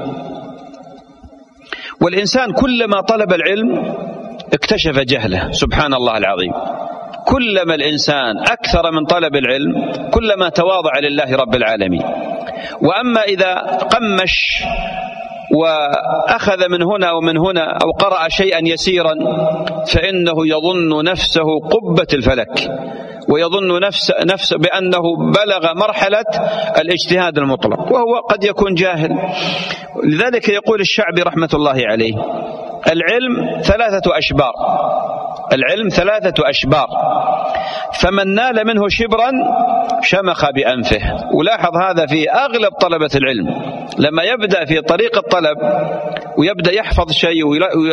والإنسان كلما طلب العلم اكتشف جهله، سبحان الله العظيم. كلما الإنسان أكثر من طلب العلم كلما تواضع لله رب العالمين. وأما إذا قمش وأخذ من هنا ومن هنا أو قرأ شيئا يسيرا فإنه يظن نفسه قبة الفلك ويظن نفسه نفس بأنه بلغ مرحلة الاجتهاد المطلق وهو قد يكون جاهل. لذلك يقول الشعبي رحمة الله عليه: العلم ثلاثة أشبار، العلم ثلاثة أشبار، فمن نال منه شبرا شمخ بأنفه. ولاحظ هذا في أغلب طلبة العلم، لما يبدأ في طريق الطلب ويبدأ يحفظ شيء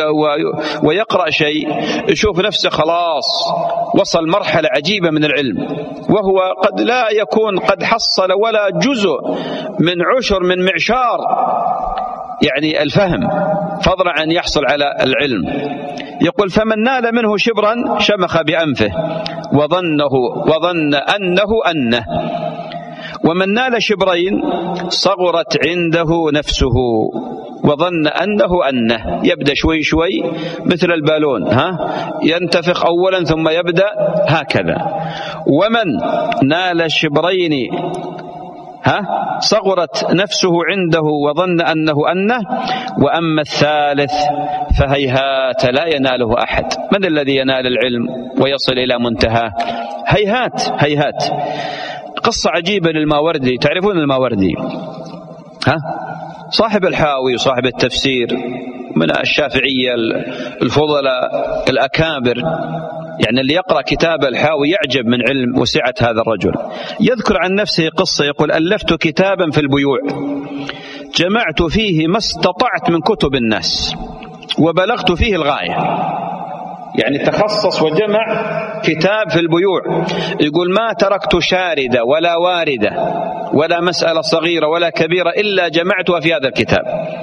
ويقرأ شيء يشوف نفسه خلاص وصل مرحلة عجيبة من العلم، وهو قد لا يكون قد حصل ولا جزء من عشر من معشار يعني الفهم، فضلا عن يحصل على العلم. يقول: فمن نال منه شبرا شمخ بأنفه وظنه وظن أنه أنه، ومن نال شبرين صغرت عنده نفسه وظن أنه أنه. يبدأ شوي شوي مثل البالون، ها ينتفخ أولا ثم يبدأ هكذا. ومن نال شبرين ها صغرت نفسه عنده وظن أنه أنه. وأما الثالث فهيهات لا يناله أحد. من الذي ينال العلم ويصل إلى منتهى؟ هيهات هيهات. قصة عجيبة للماوردي. تعرفون الماوردي؟ ها صاحب الحاوي وصاحب التفسير من الشافعية الفضلاء الأكابر، يعني اللي يقرأ كتاب الحاوي يعجب من علم وسعة هذا الرجل. يذكر عن نفسه قصة، يقول: ألفت كتابا في البيوع جمعت فيه ما استطعت من كتب الناس وبلغت فيه الغاية. يعني تخصص وجمع كتاب في البيوع. يقول: ما تركت شاردة ولا واردة ولا مسألة صغيرة ولا كبيرة إلا جمعتها في هذا الكتاب،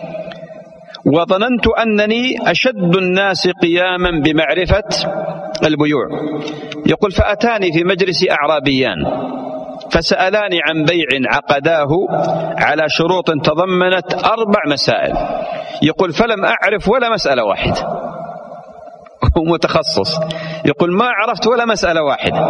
وظننت أنني أشد الناس قياما بمعرفة البيوع. يقول: فأتاني في مجلس أعرابيان فسألاني عن بيع عقداه على شروط تضمنت أربع مسائل. يقول: فلم أعرف ولا مسألة واحدة. هو متخصص. يقول: ما عرفت ولا مسألة واحدة،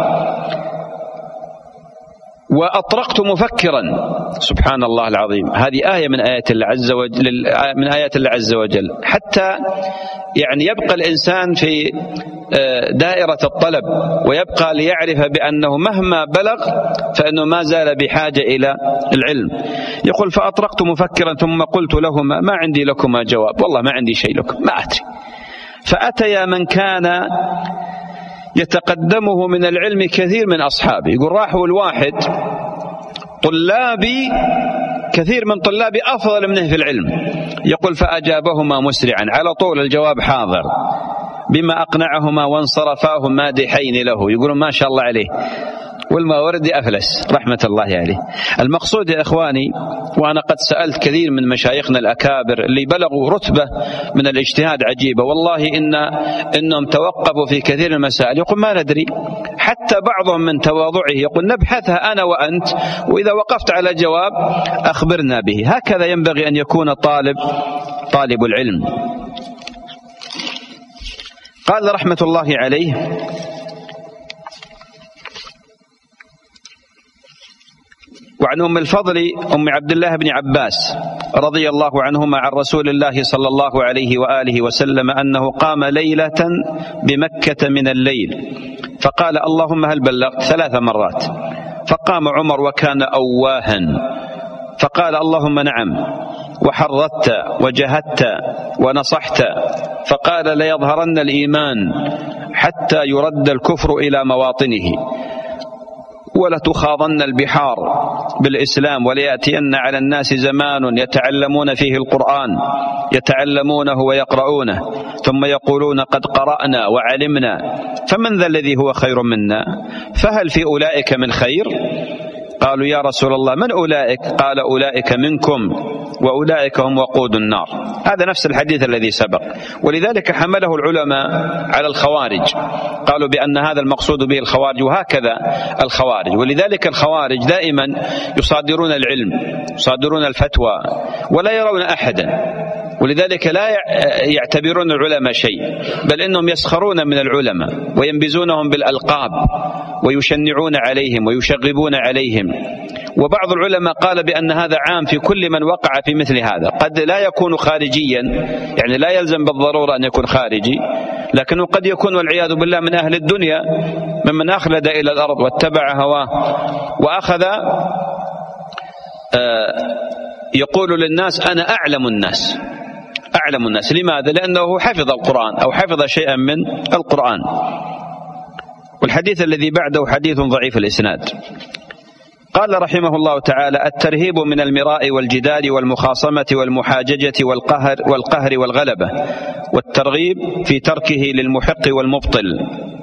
وأطرقت مفكرا. سبحان الله العظيم. هذه آية من آيات الله عز وجل، من آيات الله عز وجل، حتى يعني يبقى الإنسان في دائرة الطلب ويبقى ليعرف بأنه مهما بلغ فإنه ما زال بحاجة إلى العلم. يقول: فأطرقت مفكرا ثم قلت لهما: ما عندي لكما جواب، والله ما عندي شيء لكم، ما أدري. فأتيا من كان يتقدمه من العلم كثير من أصحابه. يقول: راحوا الواحد طلابي كثير من طلابي أفضل منه في العلم. يقول: فأجابهما مسرعا، على طول الجواب حاضر، بما أقنعهما وانصرفاه مادحين له. يقولون: ما شاء الله عليه. والماوردي أفلس رحمة الله عليه. المقصود يا إخواني، وأنا قد سألت كثير من مشايخنا الأكابر اللي بلغوا رتبة من الاجتهاد عجيبة، والله إن إنهم توقفوا في كثير المسائل. يقول: ما ندري. حتى بعضهم من تواضعه يقول: نبحثها أنا وأنت، وإذا وقفت على جواب أخبرنا به. هكذا ينبغي أن يكون طالب طالب العلم. قال رحمة الله عليه: وعن أم الفضل أم عبد الله بن عباس رضي الله عنهما عن رسول الله صلى الله عليه وآله وسلم أنه قام ليلة بمكة من الليل فقال: اللهم هل بلغت؟ ثلاث مرات. فقام عمر وكان أواها فقال: اللهم نعم. وحرضت وجهدت ونصحت، فقال ليظهرن الإيمان حتى يرد الكفر إلى مواطنه، ولتخاضن البحار بالإسلام، وليأتين على الناس زمان يتعلمون فيه القرآن، يتعلمونه ويقرؤونه، ثم يقولون قد قرأنا وعلمنا، فمن ذا الذي هو خير منا؟ فهل في أولئك من خير؟ قالوا يا رسول الله من أولئك؟ قال أولئك منكم وأولئك هم وقود النار. هذا نفس الحديث الذي سبق، ولذلك حمله العلماء على الخوارج، قالوا بأن هذا المقصود به الخوارج، وهكذا الخوارج. ولذلك الخوارج دائما يصادرون العلم، يصادرون الفتوى، ولا يرون أحدا، ولذلك لا يعتبرون العلماء شيء، بل إنهم يسخرون من العلماء وينبزونهم بالألقاب ويشنعون عليهم ويشغبون عليهم. وبعض العلماء قال بأن هذا عام في كل من وقع في مثل هذا، قد لا يكون خارجيا، يعني لا يلزم بالضرورة أن يكون خارجي، لكنه قد يكون والعياذ بالله من أهل الدنيا، ممن أخلد إلى الأرض واتبع هواه وأخذ يقول للناس أنا أعلم الناس، أعلم الناس. لماذا؟ لأنه حفظ القرآن أو حفظ شيئا من القرآن. والحديث الذي بعده حديث ضعيف الإسناد. قال رحمه الله تعالى: الترهيب من المراء والجدال والمخاصمة والمحاججة والقهر والقهر والغلبة، والترغيب في تركه للمحق والمبطل.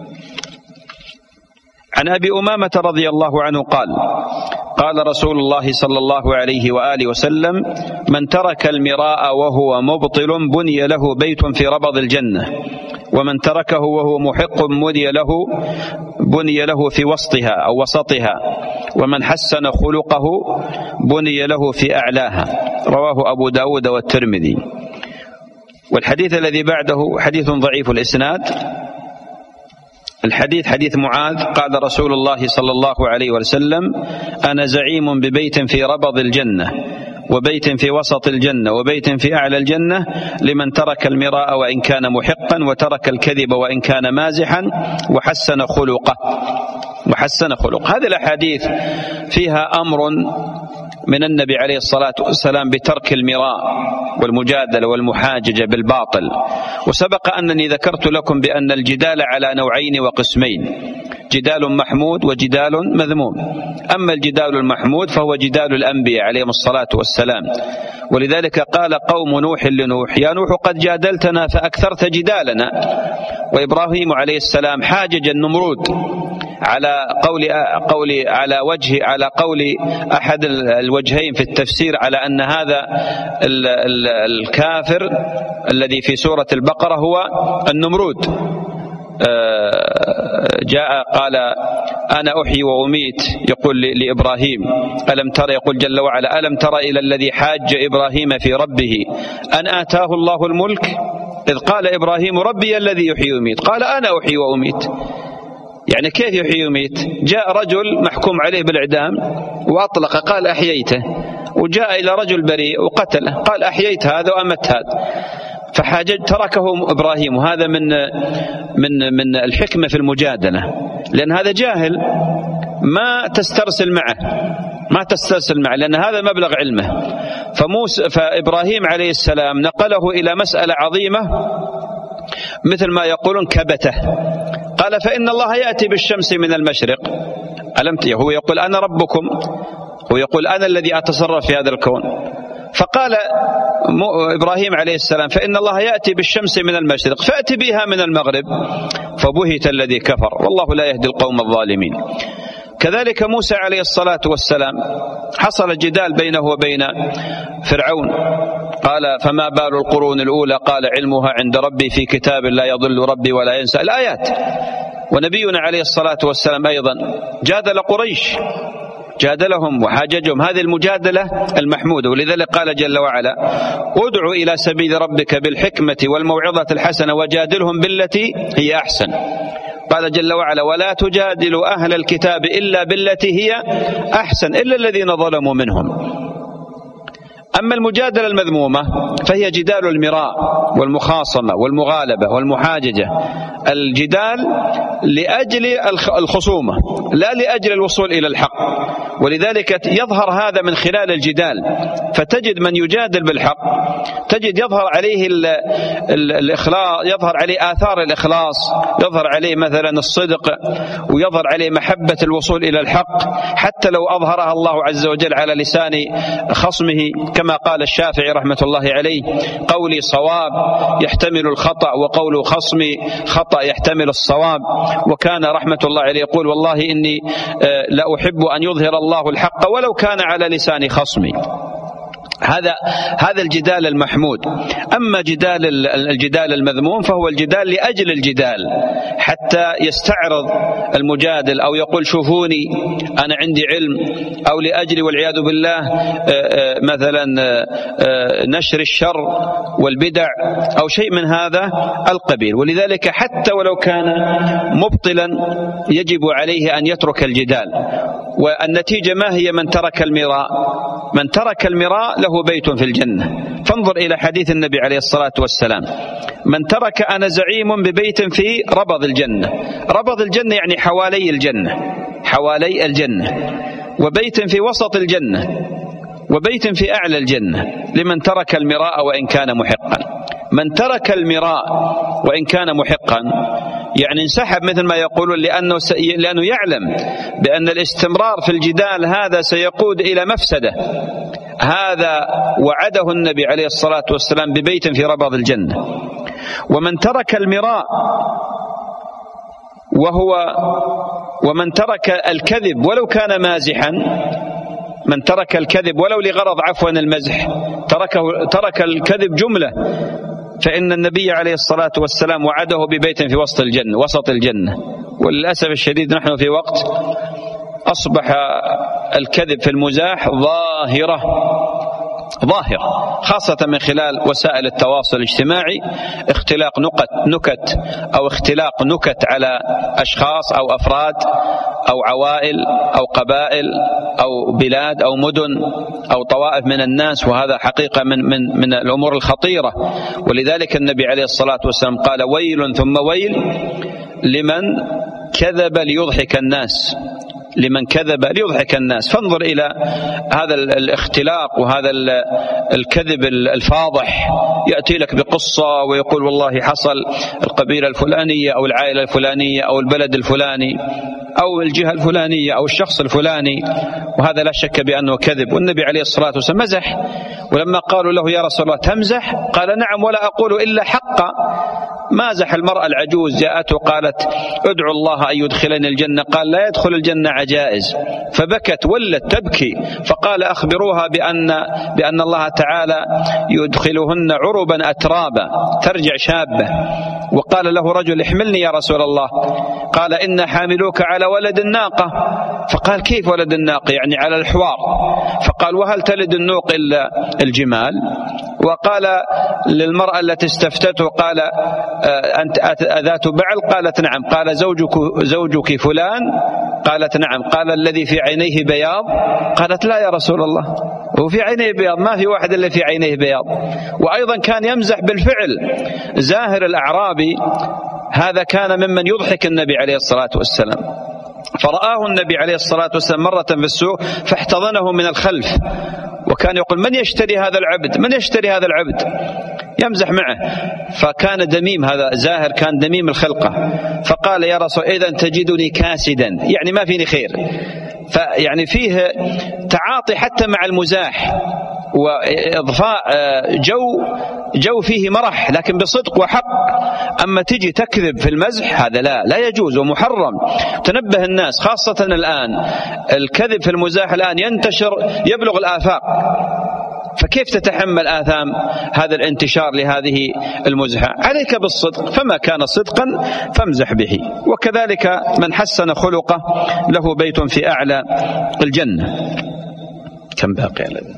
عن أبي أمامة رضي الله عنه قال: قال رسول الله صلى الله عليه وآله وسلم: من ترك المراء وهو مبطل بني له بيت في ربض الجنة، ومن تركه وهو محق بني له بني له في وسطها أو وسطها، ومن حسن خلقه بني له في أعلاها. رواه أبو داود والترمذي. والحديث الذي بعده حديث ضعيف الإسناد. الحديث حديث معاذ قال رسول الله صلى الله عليه وسلم: أنا زعيم ببيت في ربض الجنة، وبيت في وسط الجنة، وبيت في أعلى الجنة، لمن ترك المراء وإن كان محقا، وترك الكذب وإن كان مازحا، وحسن خلقه وحسن خلق. هذه الأحاديث فيها أمر من النبي عليه الصلاة والسلام بترك المراء والمجادلة والمحاججة بالباطل. وسبق أنني ذكرت لكم بأن الجدال على نوعين وقسمين: جدال محمود وجدال مذموم. أما الجدال المحمود فهو جدال الأنبياء عليهم الصلاة والسلام، ولذلك قال قوم نوح لنوح: يا نوح قد جادلتنا فأكثرت جدالنا. وإبراهيم عليه السلام حاجج النمرود على قول قول على وجه على قول أحد الوجهين في التفسير على أن هذا الكافر الذي في سورة البقرة هو النمرود. جاء قال: أنا أحيي وأميت، يقول لإبراهيم: ألم ترى، يقول جل وعلا: ألم ترى إلى الذي حاج إبراهيم في ربه أن آتاه الله الملك إذ قال إبراهيم ربي الذي يحيي ويميت، قال أنا أحيي وأميت. يعني كيف يحيي ويميت؟ جاء رجل محكوم عليه بالإعدام وأطلق قال أحييته، وجاء إلى رجل بريء وقتله قال أحييت هذا وأمت هذا، فحاجج تركه إبراهيم. وهذا من من من الحكمة في المجادلة، لأن هذا جاهل ما تسترسل معه ما تسترسل معه لأن هذا مبلغ علمه. فموسى فإبراهيم عليه السلام نقله إلى مسألة عظيمة مثل ما يقولون كبته. قال: فإن الله يأتي بالشمس من المشرق. ألم هو يقول أنا ربكم، هو يقول أنا الذي أتصرف في هذا الكون. فقال إبراهيم عليه السلام: فإن الله يأتي بالشمس من المشرق فأتي بها من المغرب. فبهت الذي كفر، والله لا يهدي القوم الظالمين. كذلك موسى عليه الصلاة والسلام حصل جدال بينه وبين فرعون، قال: فما بال القرون الأولى؟ قال: علمها عند ربي في كتاب لا يضل ربي ولا ينسى، الآيات. ونبينا عليه الصلاة والسلام أيضا جادل قريش، جادلهم وحاججهم، هذه المجادلة المحمودة. ولذلك قال جل وعلا: ادع إلى سبيل ربك بالحكمة والموعظة الحسنة وجادلهم بالتي هي أحسن. قال جل وعلا: ولا تجادلوا أهل الكتاب إلا بالتي هي أحسن إلا الذين ظلموا منهم. أما المجادلة المذمومة فهي جدال المراء والمخاصمة والمغالبة والمحاججة، الجدال لأجل الخصومة لا لأجل الوصول إلى الحق. ولذلك يظهر هذا من خلال الجدال، فتجد من يجادل بالحق تجد يظهر عليه الإخلاص، يظهر عليه آثار الإخلاص، يظهر عليه مثلا الصدق، ويظهر عليه محبة الوصول إلى الحق، حتى لو أظهرها الله عز وجل على لسان خصمه، كما قال الشافعي رحمة الله عليه: قولي صواب يحتمل الخطأ، وقول خصمي خطأ يحتمل الصواب. وكان رحمة الله عليه يقول: والله إني لا أحب أن يظهر الله الحق ولو كان على لسان خصمي. هذا هذا الجدال المحمود. أما جدال الجدال المذموم فهو الجدال لأجل الجدال، حتى يستعرض المجادل أو يقول: شوفوني أنا عندي علم، أو لأجل والعياذ بالله مثلا نشر الشر والبدع أو شيء من هذا القبيل. ولذلك حتى ولو كان مبطلا يجب عليه أن يترك الجدال. والنتيجة ما هي؟ من ترك المراء من ترك المراء له بيت في الجنة. فانظر إلى حديث النبي عليه الصلاة والسلام: من ترك أنا زعيم ببيت في ربض الجنة. ربض الجنة يعني حوالي الجنة، حوالي الجنة، وبيت في وسط الجنة، وبيت في أعلى الجنة، لمن ترك المراء وإن كان محقا. من ترك المراء وإن كان محقا يعني انسحب، مثل ما يقولون، لأنه, لأنه يعلم بأن الاستمرار في الجدال هذا سيقود إلى مفسدة. هذا وعده النبي عليه الصلاة والسلام ببيت في ربض الجنة. ومن ترك المراء وهو ومن ترك الكذب ولو كان مازحا، من ترك الكذب ولو لغرض عفوا المزح، تركه ترك الكذب جملة، فإن النبي عليه الصلاة والسلام وعده ببيت في وسط الجنة وسط الجنة. وللأسف الشديد نحن في وقت أصبح الكذب في المزاح ظاهرة ظاهر، خاصة من خلال وسائل التواصل الاجتماعي، اختلاق نكت نكت أو اختلاق نكت على أشخاص أو أفراد أو عوائل أو قبائل أو بلاد أو مدن أو طوائف من الناس. وهذا حقيقة من من من الأمور الخطيرة. ولذلك النبي عليه الصلاة والسلام قال: ويل ثم ويل لمن كذب ليضحك الناس، لمن كذب ليضحك الناس. فانظر إلى هذا الاختلاق وهذا الكذب الفاضح، يأتي لك بقصة ويقول: والله حصل القبيلة الفلانية أو العائلة الفلانية أو البلد الفلاني أو الجهة الفلانية أو الشخص الفلاني، وهذا لا شك بأنه كذب. والنبي عليه الصلاة والسلام مزح، ولما قالوا له: يا رسول الله تمزح؟ قال: نعم، ولا أقول إلا حقا. مازح المرأة العجوز، جاءته قالت: ادعو الله أن يدخلني الجنة. قال: لا يدخل الجنة عجائز. فبكت ولت تبكي، فقال: أخبروها بأن بأن الله تعالى يدخلهن عربا أترابا، ترجع شابة. وقال له رجل: احملني يا رسول الله. قال: إن حاملوك على ولد الناقة. فقال: كيف ولد الناقة؟ يعني على الحوار. فقال: وهل تلد النوق إلا الجمال؟ وقال للمرأة التي استفتته، قال: أنت أذات بعل؟ قالت: نعم. قال: زوجك زوجك فلان؟ قالت: نعم. قال: الذي في عينيه بياض؟ قالت: لا يا رسول الله، وفي عينيه بياض؟ ما في واحد اللي في عينيه بياض. وأيضا كان يمزح بالفعل. زاهر الأعرابي هذا كان ممن يضحك النبي عليه الصلاة والسلام، فرآه النبي عليه الصلاة والسلام مرة في السوق فاحتضنه من الخلف، وكان يقول: من يشتري هذا العبد؟ من يشتري هذا العبد؟ يمزح معه. فكان دميم، هذا زاهر كان دميم الخلقة. فقال: يا رسول إذا تجدني كاسدا، يعني ما فيني خير. فيعني فيه تعاطي حتى مع المزاح وإضفاء جو جو فيه مرح لكن بصدق وحق. أما تجي تكذب في المزح هذا لا لا يجوز ومحرم. تنبه الناس خاصة الآن، الكذب في المزاح الآن ينتشر يبلغ الآفاق، فكيف تتحمل آثام هذا الانتشار لهذه المزحة؟ عليك بالصدق، فما كان صدقا فامزح به. وكذلك من حسن خلقه له بيت في أعلى الجنة. كم باقي لنا؟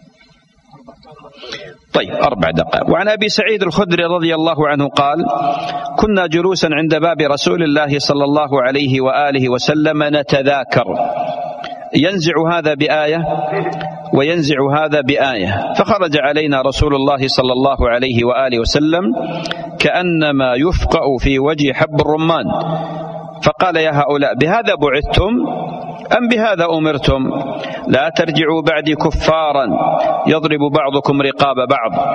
طيب أربع دقائق. وعن أبي سعيد الخدري رضي الله عنه قال: كنا جلوسا عند باب رسول الله صلى الله عليه وآله وسلم نتذاكر. ينزع هذا بآية وينزع هذا بآية، فخرج علينا رسول الله صلى الله عليه وآله وسلم كأنما يفقأ في وجه حب الرمان، فقال: يا هؤلاء بهذا بعثتم أم بهذا أمرتم؟ لا ترجعوا بعدي كفارا يضرب بعضكم رقاب بعض.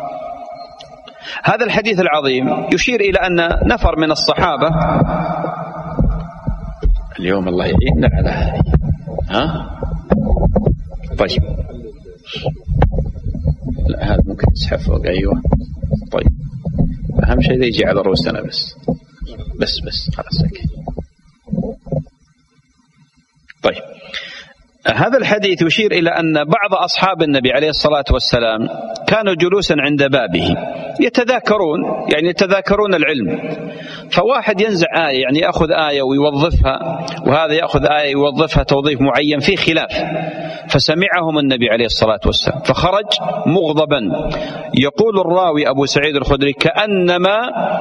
هذا الحديث العظيم يشير إلى أن نفر من الصحابة، اليوم الله يعيننا على هذه، ها؟ طيب، لا هذا ممكن يسحب فوق. أيوة طيب، أهم شيء يجي على رؤوسنا بس بس بس خلاص. طيب، هذا الحديث يشير إلى أن بعض أصحاب النبي عليه الصلاة والسلام كانوا جلوسا عند بابه يتذاكرون، يعني يتذاكرون العلم، فواحد ينزع آية، يعني يأخذ آية ويوظفها، وهذا يأخذ آية ويوظفها توظيف معين في خلاف، فسمعهم النبي عليه الصلاة والسلام فخرج مغضبا. يقول الراوي أبو سعيد الخدري: كأنما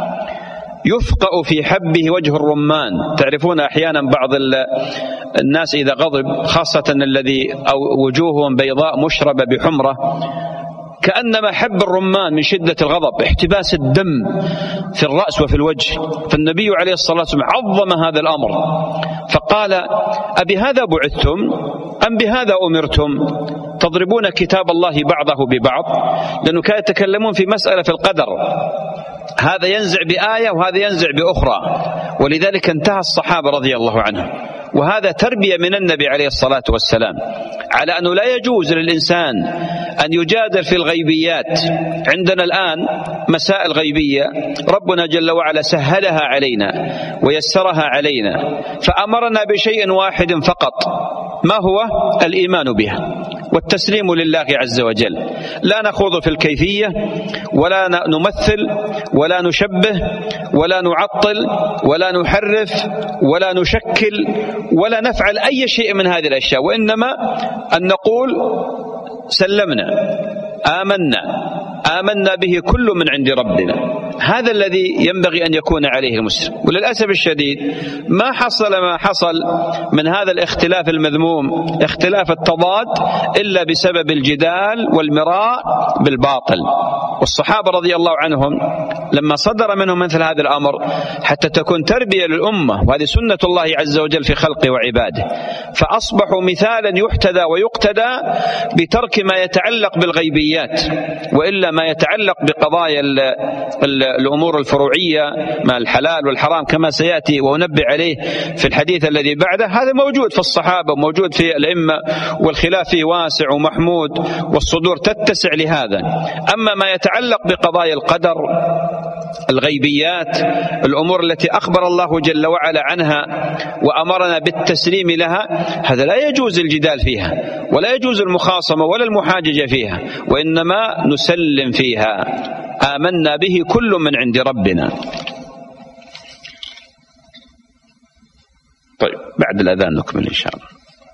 يفقأ في حبه وجه الرمان. تعرفون أحيانا بعض الناس إذا غضب، خاصة الذي أو وجوههم بيضاء مشربة بحمرة، كأنما حب الرمان من شدة الغضب، احتباس الدم في الرأس وفي الوجه. فالنبي عليه الصلاة والسلام عظم هذا الأمر فقال: أبهذا بعثتم أم بهذا أمرتم؟ تضربون كتاب الله بعضه ببعض، لأنه كانوا يتكلمون في مسألة في القدر، هذا ينزع بآية وهذا ينزع بأخرى، ولذلك انتهى الصحابة رضي الله عنهم. وهذا تربية من النبي عليه الصلاة والسلام على أنه لا يجوز للإنسان أن يجادل في الغيبيات. عندنا الآن مسائل غيبية ربنا جل وعلا سهلها علينا ويسرها علينا، فأمرنا بشيء واحد فقط، ما هو؟ الإيمان بها والتسليم لله عز وجل. لا نخوض في الكيفية ولا نمثل ولا نشبه ولا نعطل ولا نحرف ولا نشكل ولا نفعل أي شيء من هذه الأشياء، وإنما أن نقول سلمنا، آمنا، آمنا به كل من عند ربنا. هذا الذي ينبغي أن يكون عليه المسلم. وللأسف الشديد ما حصل ما حصل من هذا الاختلاف المذموم، اختلاف التضاد، إلا بسبب الجدال والمراء بالباطل. والصحابة رضي الله عنهم لما صدر منهم مثل هذا الأمر حتى تكون تربية للأمة، وهذه سنة الله عز وجل في خلقه وعباده، فأصبحوا مثالا يحتذى ويقتدى بترك ما يتعلق بالغيبيات، وإلا ما يتعلق بقضايا ال ال الأمور الفروعية، ما الحلال والحرام كما سيأتي وننبه عليه في الحديث الذي بعده، هذا موجود في الصحابة وموجود في الأئمة، والخلاف فيه واسع ومحمود والصدور تتسع لهذا. أما ما يتعلق بقضايا القدر، الغيبيات، الأمور التي أخبر الله جل وعلا عنها وأمرنا بالتسليم لها، هذا لا يجوز الجدال فيها ولا يجوز المخاصمة ولا المحاججة فيها، وإنما نسلم فيها، آمنا به كل من عند ربنا. طيب، بعد الأذان نكمل إن شاء الله.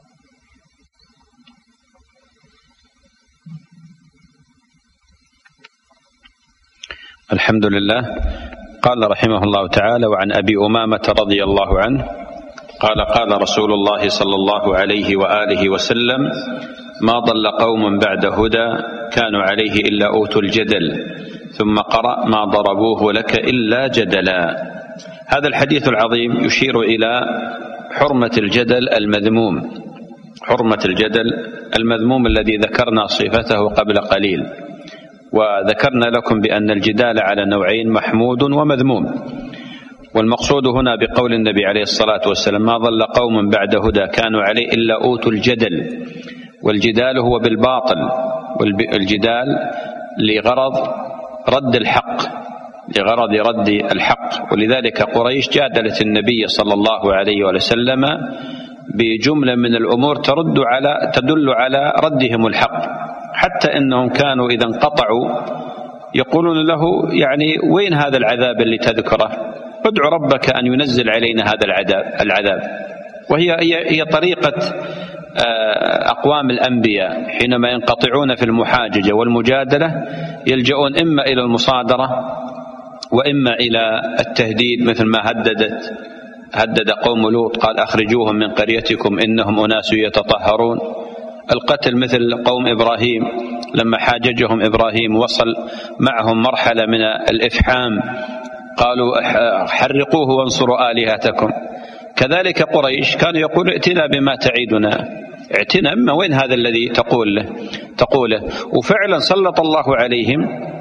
الحمد لله. قال رحمه الله تعالى: وعن أبي أمامة رضي الله عنه قال: قال رسول الله صلى الله عليه وآله وسلم: ما ضل قوم بعد هدى كانوا عليه إلا أوتوا الجدل، ثم قرأ: ما ضربوه لك إلا جدلا. هذا الحديث العظيم يشير إلى حرمة الجدل المذموم، حرمة الجدل المذموم الذي ذكرنا صفته قبل قليل، وذكرنا لكم بأن الجدال على نوعين: محمود ومذموم. والمقصود هنا بقول النبي عليه الصلاة والسلام: ما ضل قوم بعد هدى كانوا عليه إلا أوتوا الجدل. والجدال هو بالباطل، والجدال لغرض رد الحق، لغرض رد الحق. ولذلك قريش جادلت النبي صلى الله عليه وسلم بجملة من الأمور ترد على تدل على ردهم الحق، حتى إنهم كانوا إذا انقطعوا يقولون له: يعني وين هذا العذاب اللي تذكره؟ ادع ربك أن ينزل علينا هذا العذاب العذاب وهي هي طريقة أقوام الأنبياء، حينما ينقطعون في المحاججة والمجادلة يلجؤون إما إلى المصادرة وإما إلى التهديد، مثل ما هددت هدد قوم لوط قال أخرجوهم من قريتكم إنهم أناس يتطهرون. القتل مثل قوم إبراهيم لما حاججهم إبراهيم وصل معهم مرحلة من الإفحام قالوا حرقوه وانصروا آلهتكم. كذلك قريش كانوا يقولوا ائتنا بما تعيدنا، ائتنا ما وين هذا الذي تقول له تقوله. وفعلا سلط الله عليهم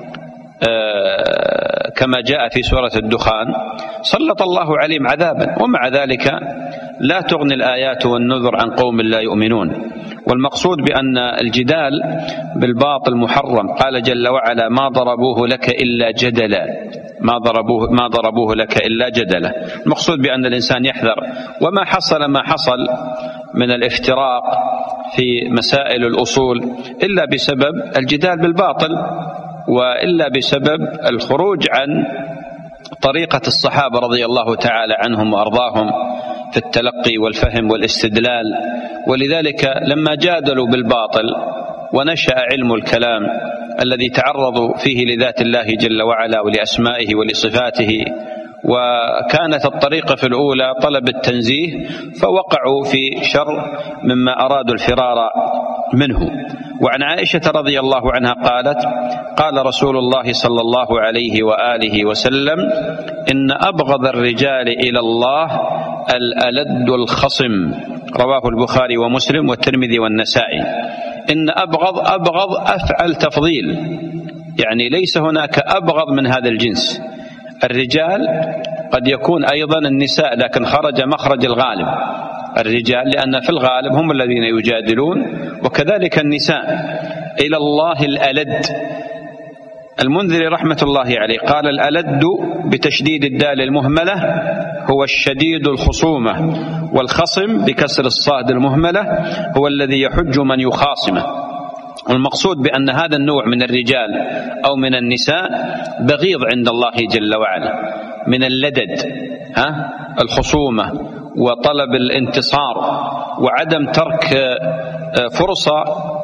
آه كما جاء في سورة الدخان، سلط الله عليهم عذابا، ومع ذلك لا تغني الآيات والنذر عن قوم لا يؤمنون. والمقصود بأن الجدال بالباطل محرم. قال جل وعلا ما ضربوه لك إلا جدلا، ما ضربوه, ما ضربوه لك إلا جدلا. المقصود بأن الإنسان يحذر. وما حصل ما حصل من الافتراق في مسائل الأصول إلا بسبب الجدال بالباطل، وإلا بسبب الخروج عن طريقة الصحابة رضي الله تعالى عنهم وأرضاهم في التلقي والفهم والاستدلال. ولذلك لما جادلوا بالباطل ونشأ علم الكلام الذي تعرضوا فيه لذات الله جل وعلا ولأسمائه ولصفاته، وكانت الطريقة في الأولى طلب التنزيه، فوقعوا في شر مما أرادوا الفرار منه. وعن عائشة رضي الله عنها قالت قال رسول الله صلى الله عليه وآله وسلم إن أبغض الرجال إلى الله الألد الخصم، رواه البخاري ومسلم والترمذي والنسائي. إن أبغض أبغض أفعل تفضيل، يعني ليس هناك أبغض من هذا الجنس. الرجال قد يكون أيضا النساء، لكن خرج مخرج الغالب الرجال، لأن في الغالب هم الذين يجادلون، وكذلك النساء. إلى الله الألد. المنذري رحمة الله عليه قال الألد بتشديد الدال المهملة هو الشديد الخصومة، والخصم بكسر الصاد المهملة هو الذي يحج من يخاصمه. والمقصود بأن هذا النوع من الرجال أو من النساء بغيض عند الله جل وعلا، من اللدد ها الخصومة وطلب الانتصار وعدم ترك فرصة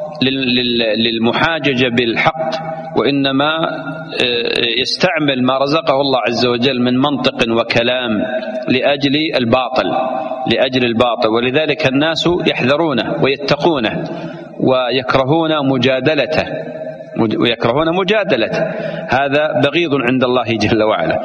للمحاججة بالحق، وإنما يستعمل ما رزقه الله عز وجل من منطق وكلام لأجل الباطل لأجل الباطل ولذلك الناس يحذرونه ويتقونه ويكرهون مجادلته ويكرهون مجادلته هذا بغيض عند الله جل وعلا.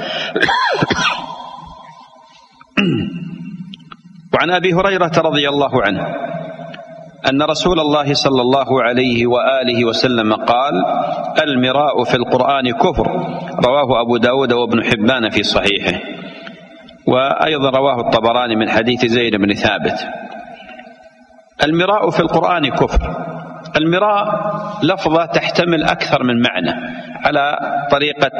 وعن أبي هريرة رضي الله عنه أن رسول الله صلى الله عليه وآله وسلم قال المراء في القرآن كفر، رواه أبو داود وابن حبان في صحيحه، وأيضا رواه الطبراني من حديث زيد بن ثابت. المراء في القرآن كفر. المراء لفظة تحتمل أكثر من معنى على طريقة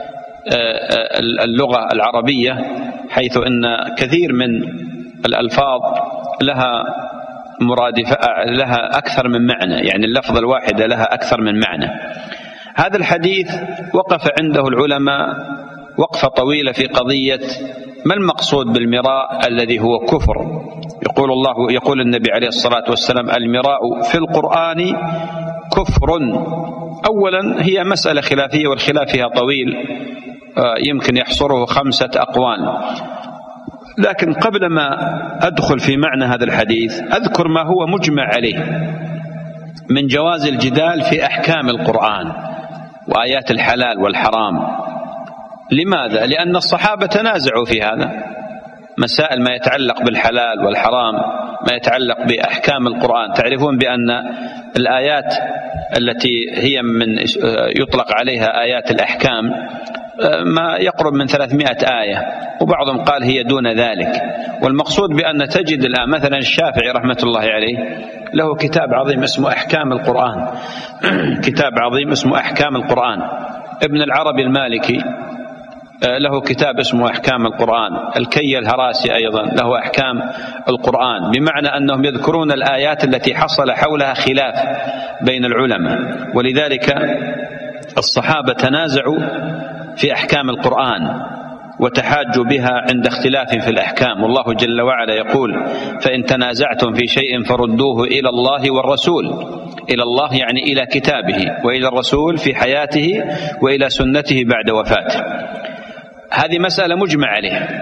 اللغة العربية، حيث أن كثير من الألفاظ لها مرادفة لها أكثر من معنى، يعني اللفظة الواحدة لها أكثر من معنى. هذا الحديث وقف عنده العلماء وقفة طويلة في قضية ما المقصود بالمراء الذي هو كفر. يقول الله يقول النبي عليه الصلاة والسلام المراء في القرآن كفر. أولا هي مسألة خلافية والخلاف فيها طويل يمكن يحصره خمسة أقوال، لكن قبل ما أدخل في معنى هذا الحديث أذكر ما هو مجمع عليه من جواز الجدال في أحكام القرآن وآيات الحلال والحرام. لماذا؟ لأن الصحابة تنازعوا في هذا، مسائل ما يتعلق بالحلال والحرام، ما يتعلق بأحكام القرآن. تعرفون بأن الآيات التي هي من يطلق عليها آيات الأحكام ما يقرب من ثلاثمائة آية، وبعضهم قال هي دون ذلك. والمقصود بأن تجد الآن مثلا الشافعي رحمة الله عليه له كتاب عظيم اسمه أحكام القرآن كتاب عظيم اسمه أحكام القرآن. ابن العربي المالكي له كتاب اسمه أحكام القرآن. الكي الهراسي أيضا له أحكام القرآن، بمعنى أنهم يذكرون الآيات التي حصل حولها خلاف بين العلماء. ولذلك الصحابة تنازعوا في أحكام القرآن وتحاجوا بها عند اختلاف في الأحكام. والله جل وعلا يقول فإن تنازعتم في شيء فردوه إلى الله والرسول. إلى الله يعني إلى كتابه، وإلى الرسول في حياته، وإلى سنته بعد وفاته. هذه مسألة مجمع عليها.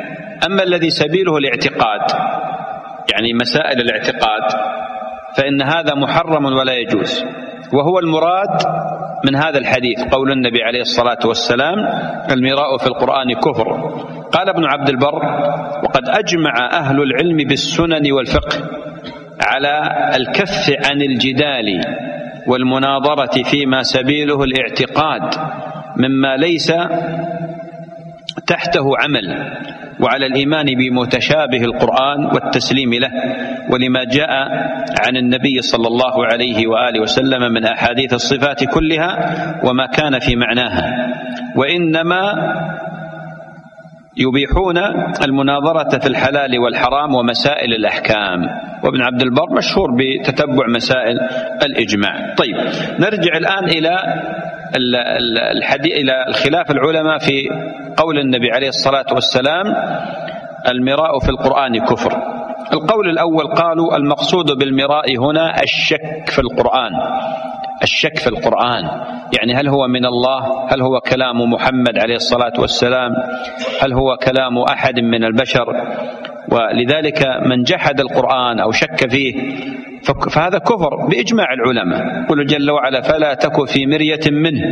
أما الذي سبيله الاعتقاد، يعني مسائل الاعتقاد، فإن هذا محرم ولا يجوز، وهو المراد من هذا الحديث قول النبي عليه الصلاة والسلام: المراء في القرآن كفر. قال ابن عبد البر: وقد أجمع أهل العلم بالسنن والفقه على الكف عن الجدال والمناظرة فيما سبيله الاعتقاد مما ليس تحته عمل، وعلى الإيمان بمتشابه القرآن والتسليم له، ولما جاء عن النبي صلى الله عليه وآله وسلم من أحاديث الصفات كلها وما كان في معناها، وإنما يبيحون المناظرة في الحلال والحرام ومسائل الأحكام. وابن عبد البر مشهور بتتبع مسائل الإجماع. طيب، نرجع الآن إلى الحديث إلى الخلاف العلماء في قول النبي عليه الصلاة والسلام: المراء في القرآن كفر. القول الأول قالوا: المقصود بالمراء هنا الشك في القرآن، الشك في القرآن، يعني هل هو من الله؟ هل هو كلام محمد عليه الصلاة والسلام؟ هل هو كلام أحد من البشر؟ ولذلك من جحد القرآن أو شك فيه فهذا كفر بإجماع العلماء. قل جل وعلا: فلا تك في مرية منه.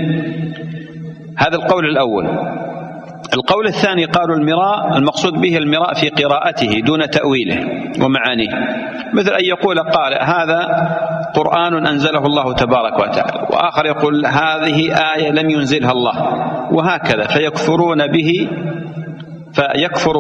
هذا القول الأول. القول الثاني قالوا: المراء المقصود به المراء في قراءته دون تأويله ومعانيه، مثل أن يقول قال: هذا قرآن أنزله الله تبارك وتعالى، وآخر يقول: هذه آية لم ينزلها الله، وهكذا، فيكفرون به فيكفر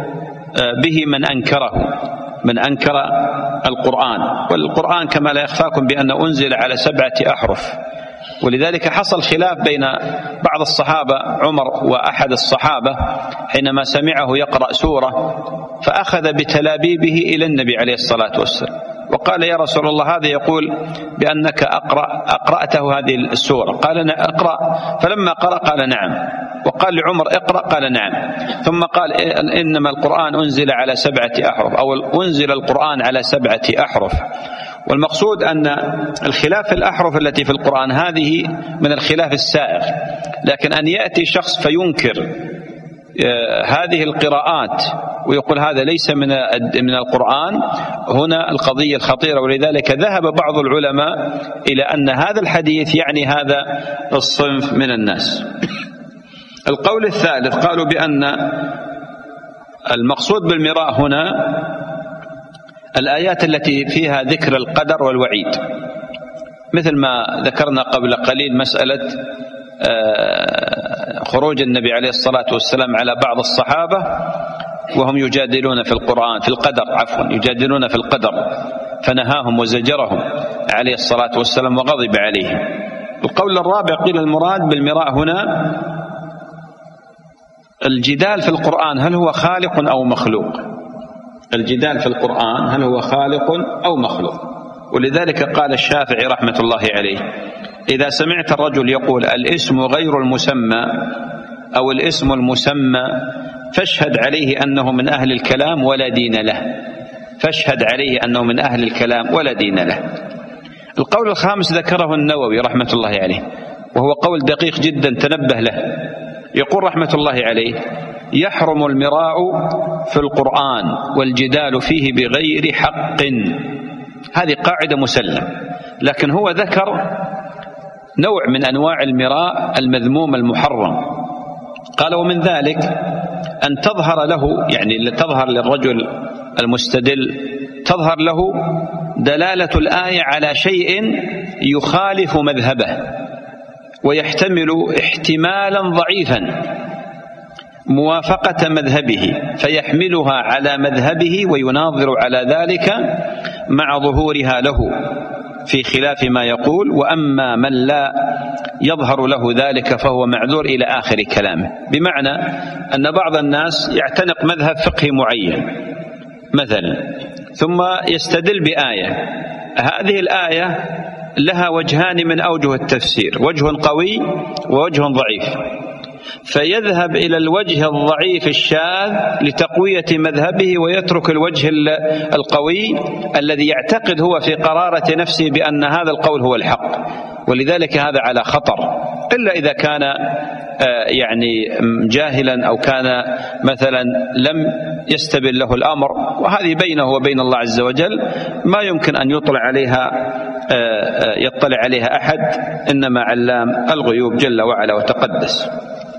به من أنكره من أنكر القرآن. والقرآن كما لا يخفاكم بأن أنزل على سبعة أحرف، ولذلك حصل خلاف بين بعض الصحابة، عمر وأحد الصحابة، حينما سمعه يقرأ سورة فأخذ بتلابيبه إلى النبي عليه الصلاة والسلام وقال: يا رسول الله، هذا يقول بأنك أقرأ أقرأته هذه السورة. قال: أقرأ. فلما قرأ قال: نعم. وقال لعمر: اقرأ. قال: نعم. ثم قال: إنما القرآن أنزل على سبعة أحرف، أو أنزل القرآن على سبعة أحرف. والمقصود أن الخلاف الأحرف التي في القرآن هذه من الخلاف السائغ، لكن أن يأتي شخص فينكر هذه القراءات ويقول هذا ليس من من القرآن، هنا القضية الخطيرة. ولذلك ذهب بعض العلماء إلى أن هذا الحديث يعني هذا الصنف من الناس. القول الثالث قالوا بأن المقصود بالمراء هنا الآيات التي فيها ذكر القدر والوعيد، مثل ما ذكرنا قبل قليل مسألة خروج النبي عليه الصلاة والسلام على بعض الصحابة وهم يجادلون في القرآن في القدر عفوا يجادلون في القدر، فنهاهم وزجرهم عليه الصلاة والسلام وغضب عليهم. القول الرابع قيل المراد بالمراء هنا الجدال في القرآن، هل هو خالق أو مخلوق؟ الجدال في القرآن هل هو خالق أو مخلوق؟ ولذلك قال الشافعي رحمة الله عليه: إذا سمعت الرجل يقول الاسم غير المسمى أو الاسم المسمى فاشهد عليه أنه من أهل الكلام ولا دين له، فاشهد عليه أنه من أهل الكلام ولا دين له. القول الخامس ذكره النووي رحمة الله عليه، وهو قول دقيق جدا تنبه له. يقول رحمة الله عليه: يحرم المراء في القرآن والجدال فيه بغير حق. هذه قاعدة مسلم، لكن هو ذكر نوع من أنواع المراء المذموم المحرم. قال: ومن ذلك أن تظهر له، يعني تظهر للرجل المستدل تظهر له دلالة الآية على شيء يخالف مذهبه ويحتمل احتمالا ضعيفا موافقة مذهبه فيحملها على مذهبه ويناظر على ذلك مع ظهورها له في خلاف ما يقول، وأما من لا يظهر له ذلك فهو معذور إلى آخر كلامه. بمعنى أن بعض الناس يعتنق مذهب فقهي معين مثلا ثم يستدل بآية، هذه الآية لها وجهان من أوجه التفسير، وجه قوي ووجه ضعيف، فيذهب إلى الوجه الضعيف الشاذ لتقوية مذهبه ويترك الوجه القوي الذي يعتقد هو في قرارة نفسه بأن هذا القول هو الحق. ولذلك هذا على خطر، إلا إذا كان يعني جاهلا أو كان مثلا لم يستبن له الأمر، وهذه بينه وبين الله عز وجل ما يمكن أن يطلع عليها يطلع عليها أحد، إنما علام الغيوب جل وعلا وتقدس.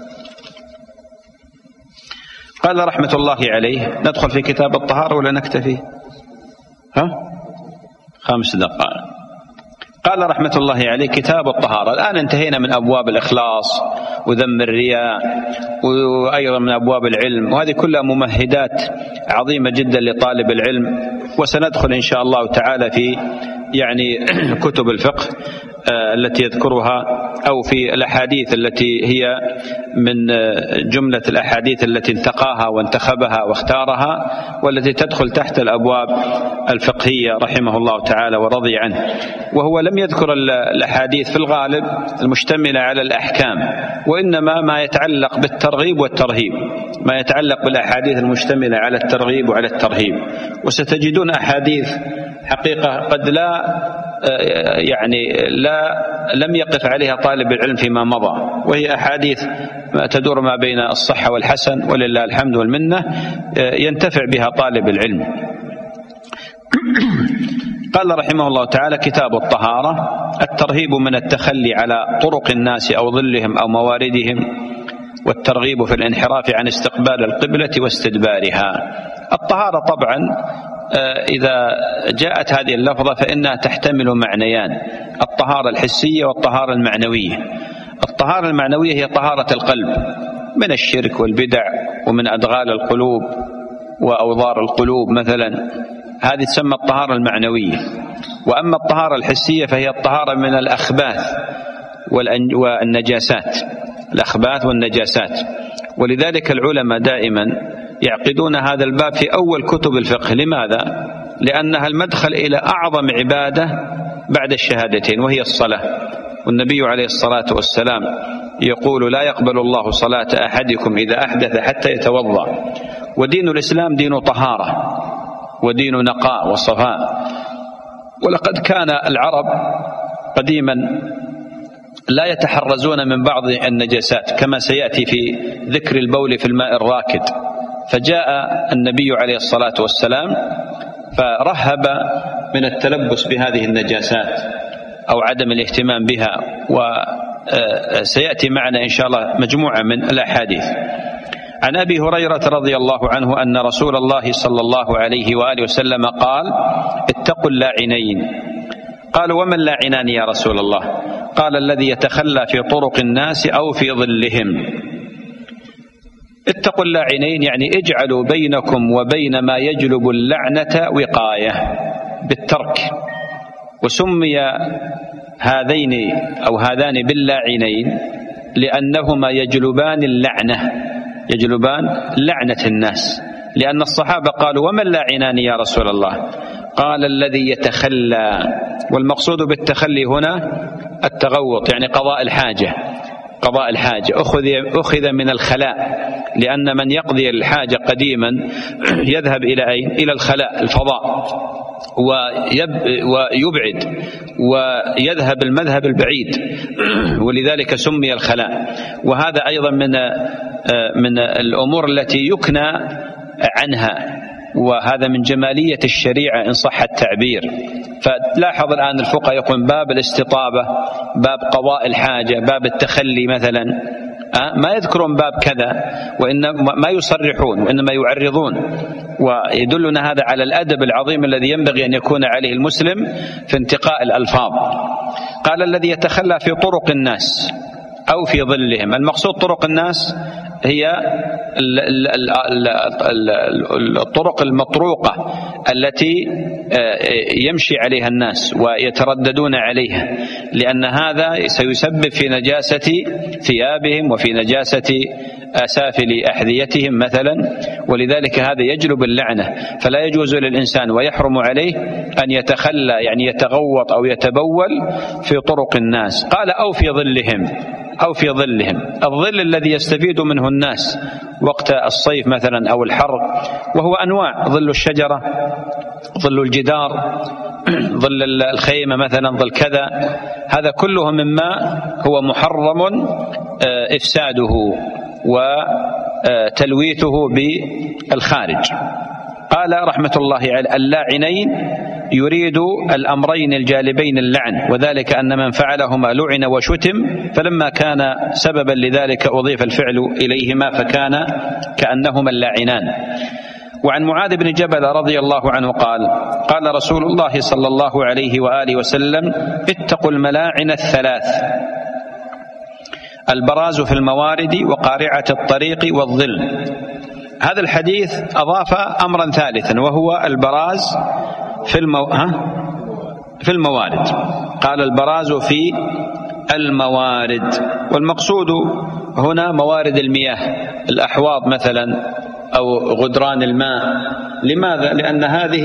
قال رحمة الله عليه، ندخل في كتاب الطهارة ولا نكتفي؟ ها؟ خمس دقائق. قال رحمة الله عليه كتاب الطهارة. الآن انتهينا من أبواب الإخلاص وذم الرياء وأيضا من أبواب العلم، وهذه كلها ممهدات عظيمة جدا لطالب العلم. وسندخل إن شاء الله تعالى في يعني كتب الفقه التي يذكرها أو في الأحاديث التي هي من جملة الأحاديث التي انتقاها وانتخبها واختارها، والتي تدخل تحت الأبواب الفقهية رحمه الله تعالى ورضي عنه. وهو لم يذكر الأحاديث في الغالب المشتملة على الأحكام، وإنما ما يتعلق بالترغيب والترهيب، ما يتعلق بالأحاديث المشتملة على الترغيب وعلى الترهيب. وستجدون أحاديث حقيقة قد لا يعني لا لم يقف عليها طالب العلم فيما مضى، وهي أحاديث تدور ما بين الصحة والحسن ولله الحمد والمنة، ينتفع بها طالب العلم. قال رحمه الله تعالى كتاب الطهارة. الترهيب من التخلي على طرق الناس أو ظلهم أو مواردهم، والترغيب في الانحراف عن استقبال القبلة واستدبارها. الطهارة طبعا إذا جاءت هذه اللفظة فإنها تحتمل معنيان: الطهارة الحسية والطهارة المعنوية. الطهارة المعنوية هي طهارة القلب من الشرك والبدع ومن أدغال القلوب وأوضار القلوب مثلا، هذه تسمى الطهارة المعنوية. وأما الطهارة الحسية فهي الطهارة من الأخباث والنجاسات، الأخباث والنجاسات. ولذلك العلماء دائما يعقدون هذا الباب في أول كتب الفقه. لماذا؟ لأنها المدخل إلى أعظم عبادة بعد الشهادتين، وهي الصلاة. والنبي عليه الصلاة والسلام يقول: لا يقبل الله صلاة أحدكم إذا أحدث حتى يتوضأ. ودين الإسلام دين طهارة ودين نقاء وصفاء. ولقد كان العرب قديما لا يتحرزون من بعض النجاسات، كما سيأتي في ذكر البول في الماء الراكد. فجاء النبي عليه الصلاة والسلام فرهب من التلبس بهذه النجاسات أو عدم الاهتمام بها، وسيأتي معنا إن شاء الله مجموعة من الأحاديث. عن أبي هريرة رضي الله عنه أن رسول الله صلى الله عليه وآله وسلم قال: اتقوا اللاعنين. قالوا: وما اللاعنان يا رسول الله؟ قال: الذي يتخلى في طرق الناس أو في ظلهم. اتقوا اللاعنين يعني اجعلوا بينكم وبين ما يجلب اللعنة وقاية بالترك. وسمي هذين أو هذان باللاعنين لأنهما يجلبان اللعنة، يجلبان لعنة الناس. لأن الصحابة قالوا: وما اللاعنان يا رسول الله؟ قال: الذي يتخلى. والمقصود بالتخلي هنا التغوط، يعني قضاء الحاجة، قضاء الحاجة أخذ أخذ من الخلاء، لأن من يقضي الحاجة قديما يذهب إلى أين؟ إلى الخلاء، الفضاء، ويبعد ويذهب المذهب البعيد، ولذلك سمي الخلاء. وهذا أيضا من من الأمور التي يكنى عنها، وهذا من جمالية الشريعة إن صح التعبير. فلاحظ الآن الفقهاء يقول باب الاستطابة، باب قضاء الحاجة، باب التخلي مثلا، ما يذكرون باب كذا، وإنما ما يصرحون وإنما يعرضون. ويدلنا هذا على الأدب العظيم الذي ينبغي أن يكون عليه المسلم في انتقاء الألفاظ. قال: الذي يتخلى في طرق الناس أو في ظلهم. المقصود طرق الناس هي الطرق المطروقة التي يمشي عليها الناس ويترددون عليها، لأن هذا سيسبب في نجاسة ثيابهم وفي نجاسة أسافل أحذيتهم مثلا، ولذلك هذا يجلب اللعنة. فلا يجوز للإنسان ويحرم عليه أن يتخلى، يعني يتغوط أو يتبول في طرق الناس. قال: أو في ظلهم، أو في ظلهم. الظل الذي يستفيد منه الناس وقت الصيف مثلا أو الحر، وهو أنواع: ظل الشجرة، ظل الجدار، ظل الخيمة مثلا، ظل كذا. هذا كله مما هو محرم إفساده تلويثه بالخارج. قال رحمة الله عليه: اللاعنين يريد الأمرين الجالبين اللعن، وذلك أن من فعلهما لعن وشتم، فلما كان سببا لذلك أضيف الفعل إليهما فكان كأنهما اللاعنان. وعن معاذ بن جبل رضي الله عنه قال: قال رسول الله صلى الله عليه وآله وسلم: اتقوا الملاعن الثلاث: البراز في الموارد، وقارعة الطريق، والظل. هذا الحديث أضاف أمرا ثالثا، وهو البراز في المو... ها؟ في الموارد. قال: البراز في الموارد، والمقصود هنا موارد المياه، الأحواض مثلا أو غدران الماء. لماذا؟ لأن هذه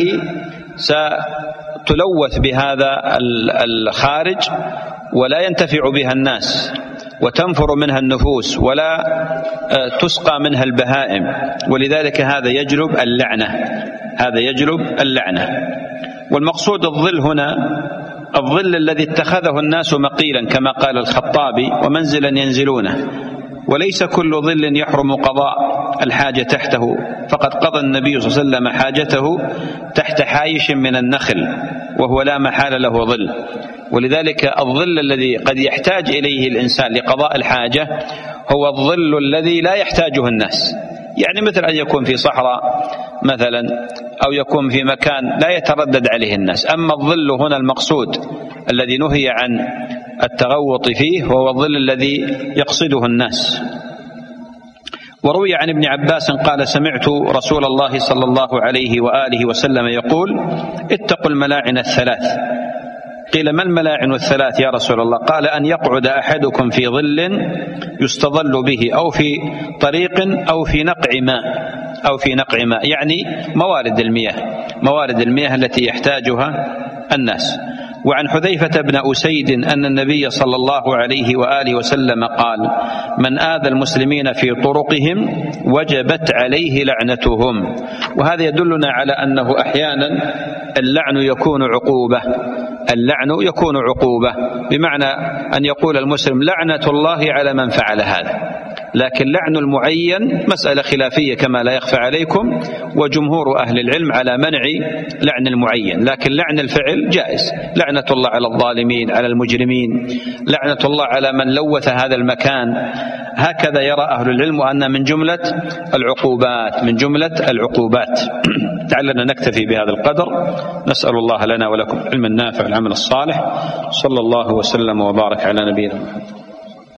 ستلوث بهذا الخارج ولا ينتفع بها الناس، وتنفر منها النفوس، ولا تسقى منها البهائم، ولذلك هذا يجلب اللعنة، هذا يجلب اللعنة. والمقصود الظل هنا الظل الذي اتخذه الناس مقيلا كما قال الخطابي: ومنزلا ينزلونه. وليس كل ظل يحرم قضاء الحاجة تحته، فقد قضى النبي صلى الله عليه وسلم حاجته تحت حايش من النخل، وهو لا محال له ظل. ولذلك الظل الذي قد يحتاج إليه الإنسان لقضاء الحاجة هو الظل الذي لا يحتاجه الناس، يعني مثل أن يكون في صحراء مثلا، أو يكون في مكان لا يتردد عليه الناس. أما الظل هنا المقصود الذي نهي عن التغوط فيه هو الظل الذي يقصده الناس. وروي عن ابن عباس قال: سمعت رسول الله صلى الله عليه وآله وسلم يقول: اتقوا الملاعن الثلاث. قيل: ما الملاعن الثلاث يا رسول الله؟ قال: أن يقعد أحدكم في ظل يستظل به، أو في طريق، أو في نقع ماء، أو في نقع ماء، يعني موارد المياه، موارد المياه التي يحتاجها الناس. وعن حذيفة بن أسيد أن النبي صلى الله عليه وآله وسلم قال: من آذى المسلمين في طرقهم وجبت عليه لعنتهم. وهذا يدلنا على أنه أحيانا اللعن يكون عقوبة، اللعن يكون عقوبة، بمعنى أن يقول المسلم: لعنة الله على من فعل هذا. لكن لعن المعين مسألة خلافية كما لا يخفى عليكم، وجمهور أهل العلم على منع لعن المعين، لكن لعن الفعل جائز. لعنة الله على الظالمين، على المجرمين، لعنة الله على من لوث هذا المكان. هكذا يرى أهل العلم أن من جملة العقوبات، من جملة العقوبات. لعلنا نكتفي بهذا القدر. نسأل الله لنا ولكم علما نافعا والعمل الصالح. صلى الله وسلم وبارك على نبينا محمد.